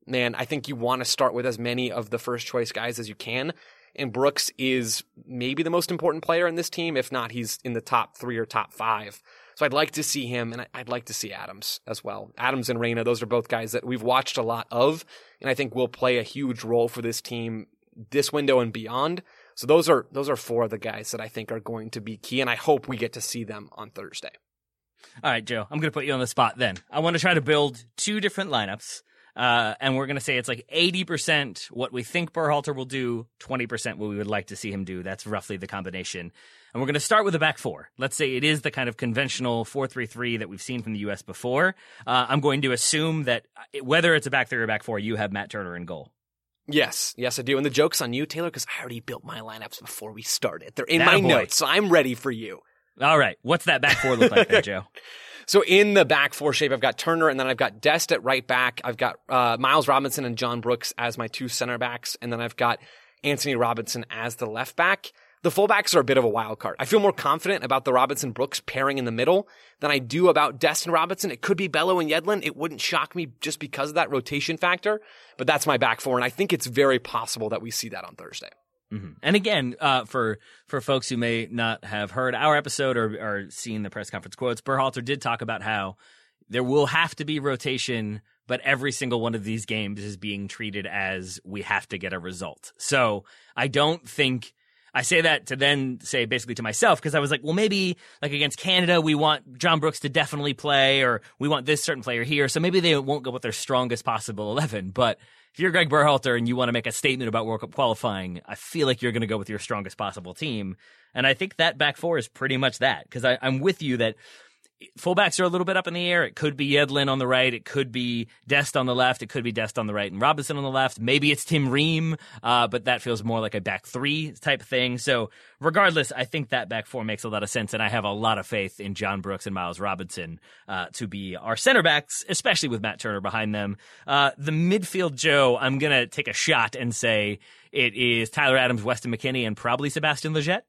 S4: man, I think you want to start with as many of the first choice guys as you can. And Brooks is maybe the most important player in this team. If not, he's in the top three or top five. So I'd like to see him, and I'd like to see Adams as well. Adams and Reyna, those are both guys that we've watched a lot of, and I think will play a huge role for this team this window and beyond. So those are those are four of the guys that I think are going to be key, and I hope we get to see them on Thursday.
S6: All right, Joe, I'm going to put you on the spot then. I want to try to build two different lineups. Uh, and we're going to say it's like eighty percent what we think Berhalter will do, twenty percent what we would like to see him do. That's roughly the combination. And we're going to start with the back four. Let's say it is the kind of conventional four three three that we've seen from the U S before. Uh, I'm going to assume that whether it's a back three or back four, you have Matt Turner in goal.
S4: Yes, yes, I do. And the joke's on you, Taylor, because I already built my lineups before we started. They're in
S6: That
S4: my
S6: boy.
S4: notes, so I'm ready for you.
S6: All right. What's that back four look like then, Joe?
S4: So in the back four shape, I've got Turner, and then I've got Dest at right back. I've got uh, Miles Robinson and John Brooks as my two center backs, and then I've got Anthony Robinson as the left back. The fullbacks are a bit of a wild card. I feel more confident about the Robinson-Brooks pairing in the middle than I do about Dest and Robinson. It could be Bello and Yedlin. It wouldn't shock me just because of that rotation factor, but that's my back four, and I think it's very possible that we see that on Thursday.
S6: Mm-hmm. And again, uh, for for folks who may not have heard our episode or, or seen the press conference quotes, Berhalter did talk about how there will have to be rotation, but every single one of these games is being treated as we have to get a result. So I don't think I say that to then say basically to myself, because I was like, well, maybe like against Canada, we want John Brooks to definitely play, or we want this certain player here. So maybe they won't go with their strongest possible eleven. But if you're Greg Berhalter and you want to make a statement about World Cup qualifying, I feel like you're going to go with your strongest possible team. And I think that back four is pretty much that, because I'm with you that fullbacks are a little bit up in the air. It could be Yedlin on the right. It could be Dest on the left. It could be Dest on the right and Robinson on the left. Maybe it's Tim Ream, uh, but that feels more like a back three type thing. So regardless, I think that back four makes a lot of sense, and I have a lot of faith in John Brooks and Miles Robinson uh, to be our center backs, especially with Matt Turner behind them. Uh, the midfield, Joe, I'm going to take a shot and say it is Tyler Adams, Weston McKennie, and probably Sebastian Lletget.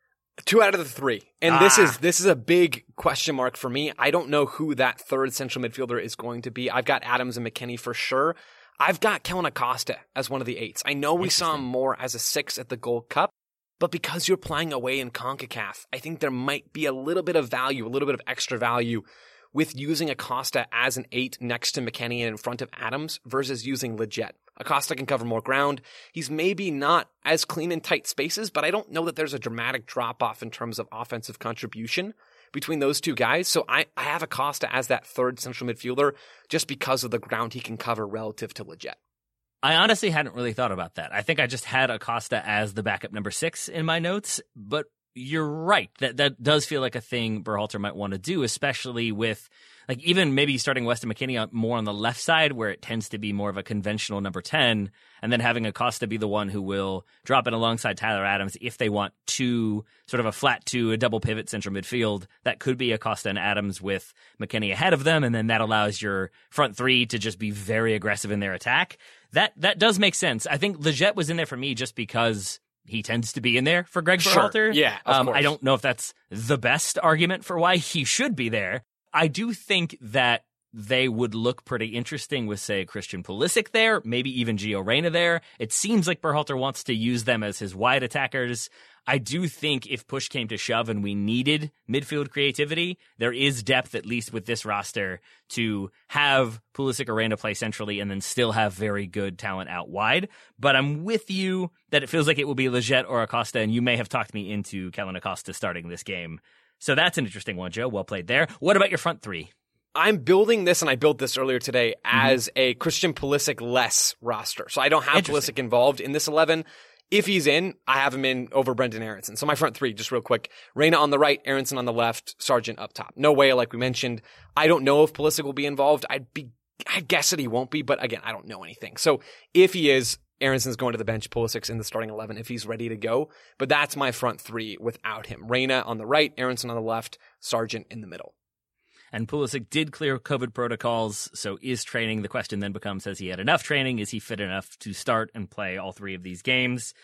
S4: Two out of the three. And
S6: ah.
S4: this is this is a big question mark for me. I don't know who that third central midfielder is going to be. I've got Adams and McKennie for sure. I've got Kellen Acosta as one of the eights. I know we saw him more as a six at the Gold Cup, but because you're playing away in CONCACAF, I think there might be a little bit of value, a little bit of extra value with using Acosta as an eight next to McKennie and in front of Adams versus using Lletget. Acosta can cover more ground. He's maybe not as clean in tight spaces, but I don't know that there's a dramatic drop-off in terms of offensive contribution between those two guys. So I, I have Acosta as that third central midfielder just because of the ground he can cover relative to Lletget.
S6: I honestly hadn't really thought about that. I think I just had Acosta as the backup number six in my notes, but you're right. That that does feel like a thing Berhalter might want to do, especially with like even maybe starting Weston McKennie more on the left side where it tends to be more of a conventional number ten, and then having Acosta be the one who will drop in alongside Tyler Adams if they want two, sort of a flat two, a double pivot central midfield. That could be Acosta and Adams with McKennie ahead of them, and then that allows your front three to just be very aggressive in their attack. That that does make sense. I think Lletget was in there for me just because he tends to be in there for Greg
S4: Sure.
S6: Berhalter.
S4: Yeah, of
S6: um,
S4: course.
S6: I don't know if that's the best argument for why he should be there. I do think that they would look pretty interesting with, say, Christian Pulisic there, maybe even Gio Reyna there. It seems like Berhalter wants to use them as his wide attackers. I do think if push came to shove and we needed midfield creativity, there is depth, at least with this roster, to have Pulisic or Reyna play centrally and then still have very good talent out wide. But I'm with you that it feels like it will be Lletget or Acosta, and you may have talked me into Kellen Acosta starting this game. So that's an interesting one, Joe. Well played there. What about your front three?
S4: I'm building this, and I built this earlier today, as mm-hmm. a Christian Pulisic-less roster. So I don't have Pulisic involved in this eleven. If he's in, I have him in over Brendan Aronson. So my front three, just real quick. Reyna on the right, Aronson on the left, Sargent up top. No way, like we mentioned. I don't know if Pulisic will be involved. I'd be, I guess that he won't be, but again, I don't know anything. So if he is, Aronson's going to the bench, Pulisic's in the starting eleven if he's ready to go. But that's my front three without him. Reyna on the right, Aronson on the left, Sargent in the middle.
S6: And Pulisic did clear COVID protocols, so is training. The question then becomes, has he had enough training? Is he fit enough to start and play all three of these games?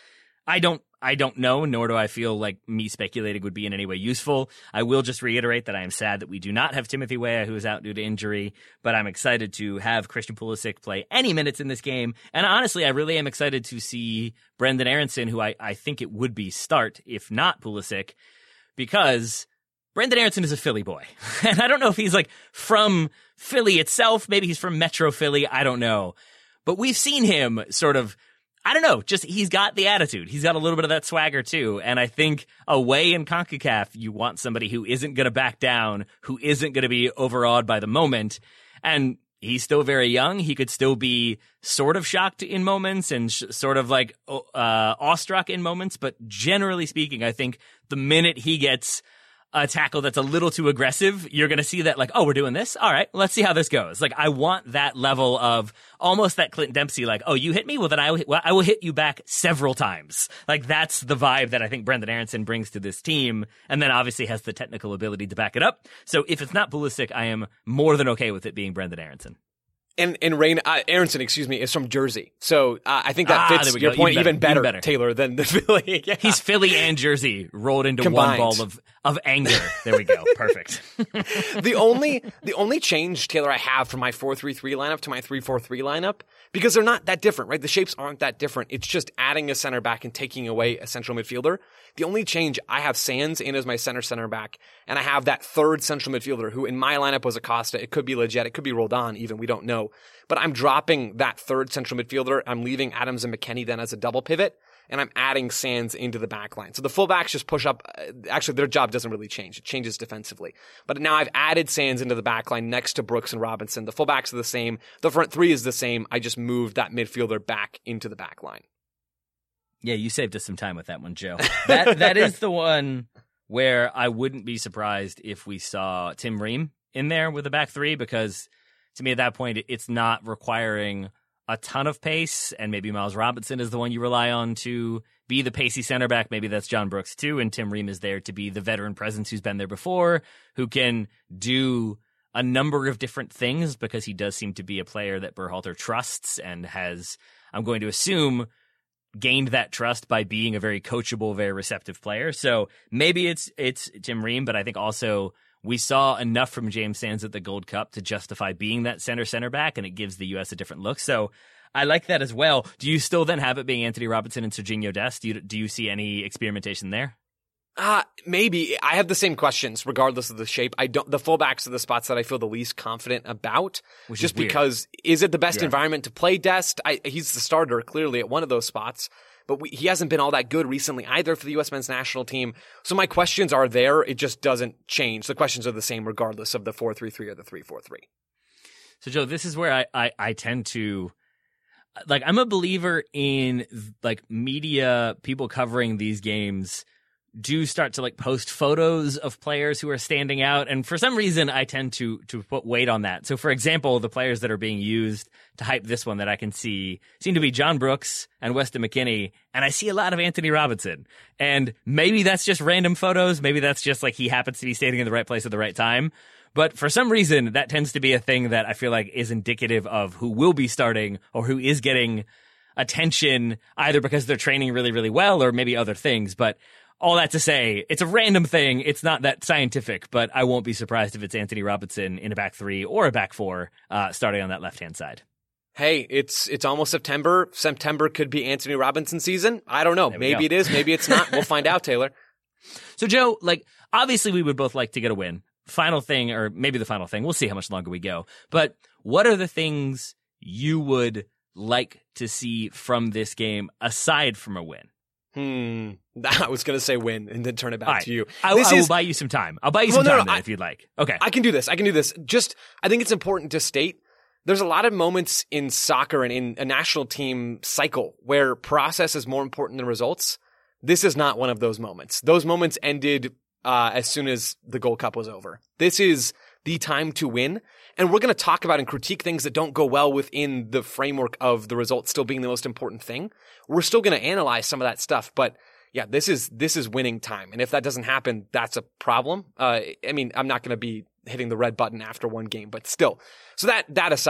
S6: I don't I don't know, nor do I feel like me speculating would be in any way useful. I will just reiterate that I am sad that we do not have Timothy Weah, who is out due to injury, but I'm excited to have Christian Pulisic play any minutes in this game. And honestly, I really am excited to see Brendan Aronson, who I, I think it would be start, if not Pulisic, because Brendan Aronson is a Philly boy. And I don't know if he's like from Philly itself. Maybe he's from Metro Philly. I don't know. But we've seen him sort of, I don't know, just he's got the attitude. He's got a little bit of that swagger too. And I think away in CONCACAF, you want somebody who isn't going to back down, who isn't going to be overawed by the moment. And he's still very young. He could still be sort of shocked in moments and sh- sort of like uh, awestruck in moments. But generally speaking, I think the minute he gets a tackle that's a little too aggressive, you're going to see that like, oh, we're doing this? All right, let's see how this goes. Like, I want that level of almost that Clint Dempsey, like, oh, you hit me? Well, then I will, well, I will hit you back several times. Like, that's the vibe that I think Brendan Aronson brings to this team, and then obviously has the technical ability to back it up. So if it's not Pulisic, I am more than okay with it being Brendan Aronson.
S4: And and Rain uh, Aronson, excuse me, is from Jersey, so uh, I think that
S6: ah,
S4: fits your point even better, even better, Taylor, than the Philly. Yeah.
S6: He's Philly and Jersey rolled into
S4: Combined.
S6: one ball of of anger. There we go, perfect.
S4: the only the only change, Taylor, I have from my four three three lineup to my three four three lineup, because they're not that different, right? The shapes aren't that different. It's just adding a center back and taking away a central midfielder. The only change, I have Sands in as my center center back, and I have that third central midfielder who in my lineup was Acosta. It could be Lletget, it could be Roldan even, we don't know. But I'm dropping that third central midfielder. I'm leaving Adams and McKennie then as a double pivot, and I'm adding Sands into the back line. So the fullbacks just push up. Actually, their job doesn't really change. It changes defensively. But now I've added Sands into the back line next to Brooks and Robinson. The fullbacks are the same. The front three is the same. I just moved that midfielder back into the back line.
S6: Yeah, you saved us some time with that one, Joe. That That is the one where I wouldn't be surprised if we saw Tim Ream in there with the back three, because to me at that point, it's not requiring a ton of pace, and maybe Miles Robinson is the one you rely on to be the pacey center back. Maybe that's John Brooks too, and Tim Ream is there to be the veteran presence who's been there before, who can do a number of different things, because he does seem to be a player that Berhalter trusts and has, I'm going to assume, gained that trust by being a very coachable, very receptive player. So maybe it's it's Tim Ream, but I think also we saw enough from James Sands at the Gold Cup to justify being that center center back, and it gives the U S a different look. So I like that as well. Do you still then have it being Anthony Robinson and Serginho Dest? Do you, do you see any experimentation there?
S4: Uh, maybe. I have the same questions regardless of the shape. I don't, the fullbacks are the spots that I feel the least confident about.
S6: Which
S4: just
S6: is weird.
S4: because, is it the best
S6: Yeah.
S4: environment to play Dest? I, he's the starter clearly at one of those spots, but we, he hasn't been all that good recently either for the U S men's national team. So my questions are there. It just doesn't change. The questions are the same regardless of the four three three or the three four three.
S6: So Joe, this is where I, I, I tend to, like, I'm a believer in like media, people covering these games do start to like post photos of players who are standing out. And for some reason, I tend to to put weight on that. So for example, the players that are being used to hype this one that I can see seem to be John Brooks and Weston McKennie. And I see a lot of Anthony Robinson. And maybe that's just random photos. Maybe that's just like he happens to be standing in the right place at the right time. But for some reason, that tends to be a thing that I feel like is indicative of who will be starting or who is getting attention, either because they're training really, really well or maybe other things. But all that to say, it's a random thing. It's not that scientific, but I won't be surprised if it's Anthony Robinson in a back three or a back four, uh, starting on that left-hand side.
S4: Hey, it's it's almost September. September could be Anthony Robinson season. I don't know. Maybe
S6: go.
S4: it is. Maybe it's not. We'll find out, Taylor.
S6: So, Joe, like, obviously we would both like to get a win. Final thing, or maybe the final thing, we'll see how much longer we go. But what are the things you would like to see from this game aside from a win?
S4: Hmm. I was going to say win and then turn it back
S6: right.
S4: to you.
S6: I,
S4: this
S6: I
S4: is,
S6: will buy you some time. I'll buy you
S4: well,
S6: some
S4: no,
S6: time
S4: no,
S6: then,
S4: I,
S6: if you'd like. Okay.
S4: I can do this. I can do this. Just, I think it's important to state there's a lot of moments in soccer and in a national team cycle where process is more important than results. This is not one of those moments. Those moments ended uh, as soon as the Gold Cup was over. This is the time to win. And we're going to talk about and critique things that don't go well within the framework of the results still being the most important thing. We're still going to analyze some of that stuff, but yeah, this is this is winning time. And if that doesn't happen, that's a problem. Uh, I mean, I'm not going to be hitting the red button after one game, but still. So that that aside,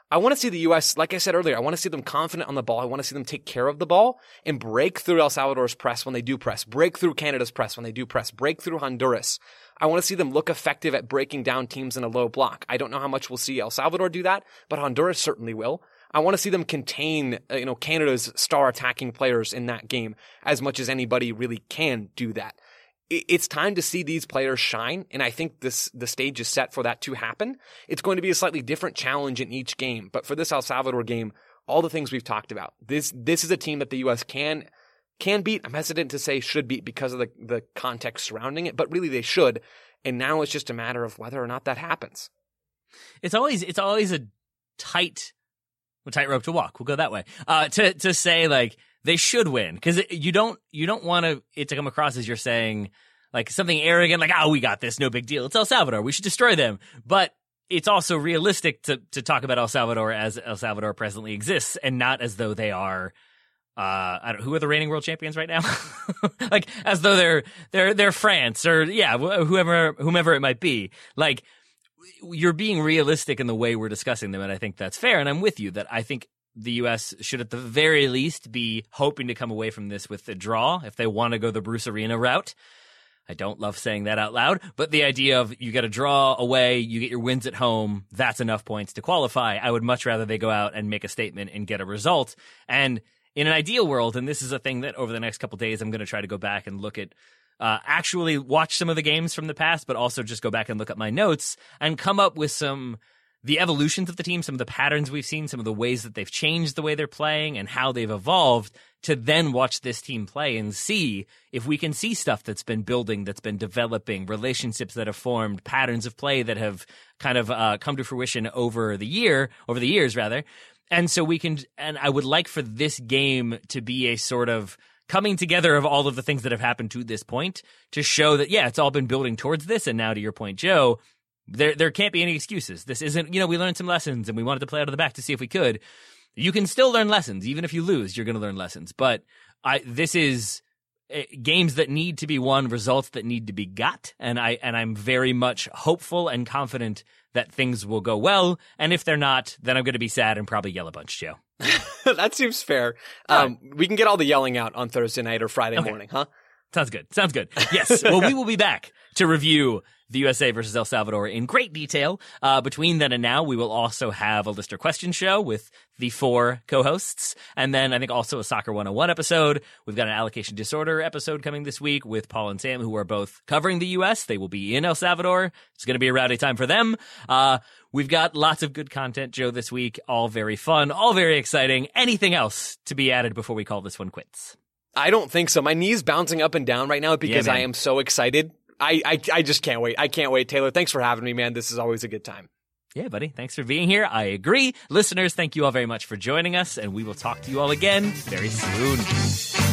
S4: I want to see the U S, like I said earlier, I want to see them confident on the ball. I want to see them take care of the ball and break through El Salvador's press when they do press, break through Canada's press when they do press, break through Honduras. I want to see them look effective at breaking down teams in a low block. I don't know how much we'll see El Salvador do that, but Honduras certainly will. I want to see them contain, uh, you know, Canada's star attacking players in that game as much as anybody really can do that. It's time to see these players shine, and I think this the stage is set for that to happen. It's going to be a slightly different challenge in each game, but for this El Salvador game, all the things we've talked about, this this is a team that the U S can can beat. I'm hesitant to say should beat because of the, the context surrounding it, but really they should, and now it's just a matter of whether or not that happens.
S6: It's always it's always a tight, a tightrope to walk. We'll go that way. Uh, to to say like, they should win, because you don't you don't want to, it to come across as you're saying like something arrogant, like, oh, we got this, no big deal. It's El Salvador. We should destroy them. But it's also realistic to to talk about El Salvador as El Salvador presently exists, and not as though they are, uh, I don't, who are the reigning world champions right now? Like, as though they're they're they're France or yeah, whoever whomever it might be. Like, you're being realistic in the way we're discussing them, and I think that's fair. And I'm with you that I think the U S should at the very least be hoping to come away from this with a draw if they want to go the Bruce Arena route. I don't love saying that out loud, but the idea of you get a draw away, you get your wins at home, that's enough points to qualify. I would much rather they go out and make a statement and get a result. And in an ideal world, and this is a thing that over the next couple of days I'm going to try to go back and look at, uh, actually watch some of the games from the past, but also just go back and look at my notes and come up with some the evolutions of the team, some of the patterns we've seen, some of the ways that they've changed the way they're playing and how they've evolved, to then watch this team play and see if we can see stuff that's been building, that's been developing, relationships that have formed, patterns of play that have kind of uh, come to fruition over the year, over the years rather. And so we can, and I would like for this game to be a sort of coming together of all of the things that have happened to this point to show that, yeah, it's all been building towards this. And now to your point, Joe, There there can't be any excuses. This isn't, you know, we learned some lessons and we wanted to play out of the back to see if we could. You can still learn lessons. Even if you lose, you're going to learn lessons. But I this is uh, games that need to be won, results that need to be got. And, I, and I'm very much hopeful and confident that things will go well. And if they're not, then I'm going to be sad and probably yell a bunch, Joe.
S4: That seems fair. Um, we can get all the yelling out on Thursday night or Friday
S6: okay.
S4: morning, huh?
S6: Sounds good. Sounds good. Yes. Well, we will be back to review the U S A versus El Salvador in great detail. Uh, between then and now, we will also have a listener question show with the four co-hosts. And then I think also a Soccer one oh one episode. We've got an allocation disorder episode coming this week with Paul and Sam, who are both covering the U S. They will be in El Salvador. It's going to be a rowdy time for them. Uh, we've got lots of good content, Joe, this week. All very fun, all very exciting. Anything else to be added before we call this one quits?
S4: I don't think so. My knee's bouncing up and down right now because
S6: yeah,
S4: I am so excited. I, I I just can't wait. I can't wait. Taylor, thanks for having me, man. This is always a good time.
S6: Yeah, buddy. Thanks for being here. I agree. Listeners, thank you all very much for joining us, and we will talk to you all again very soon.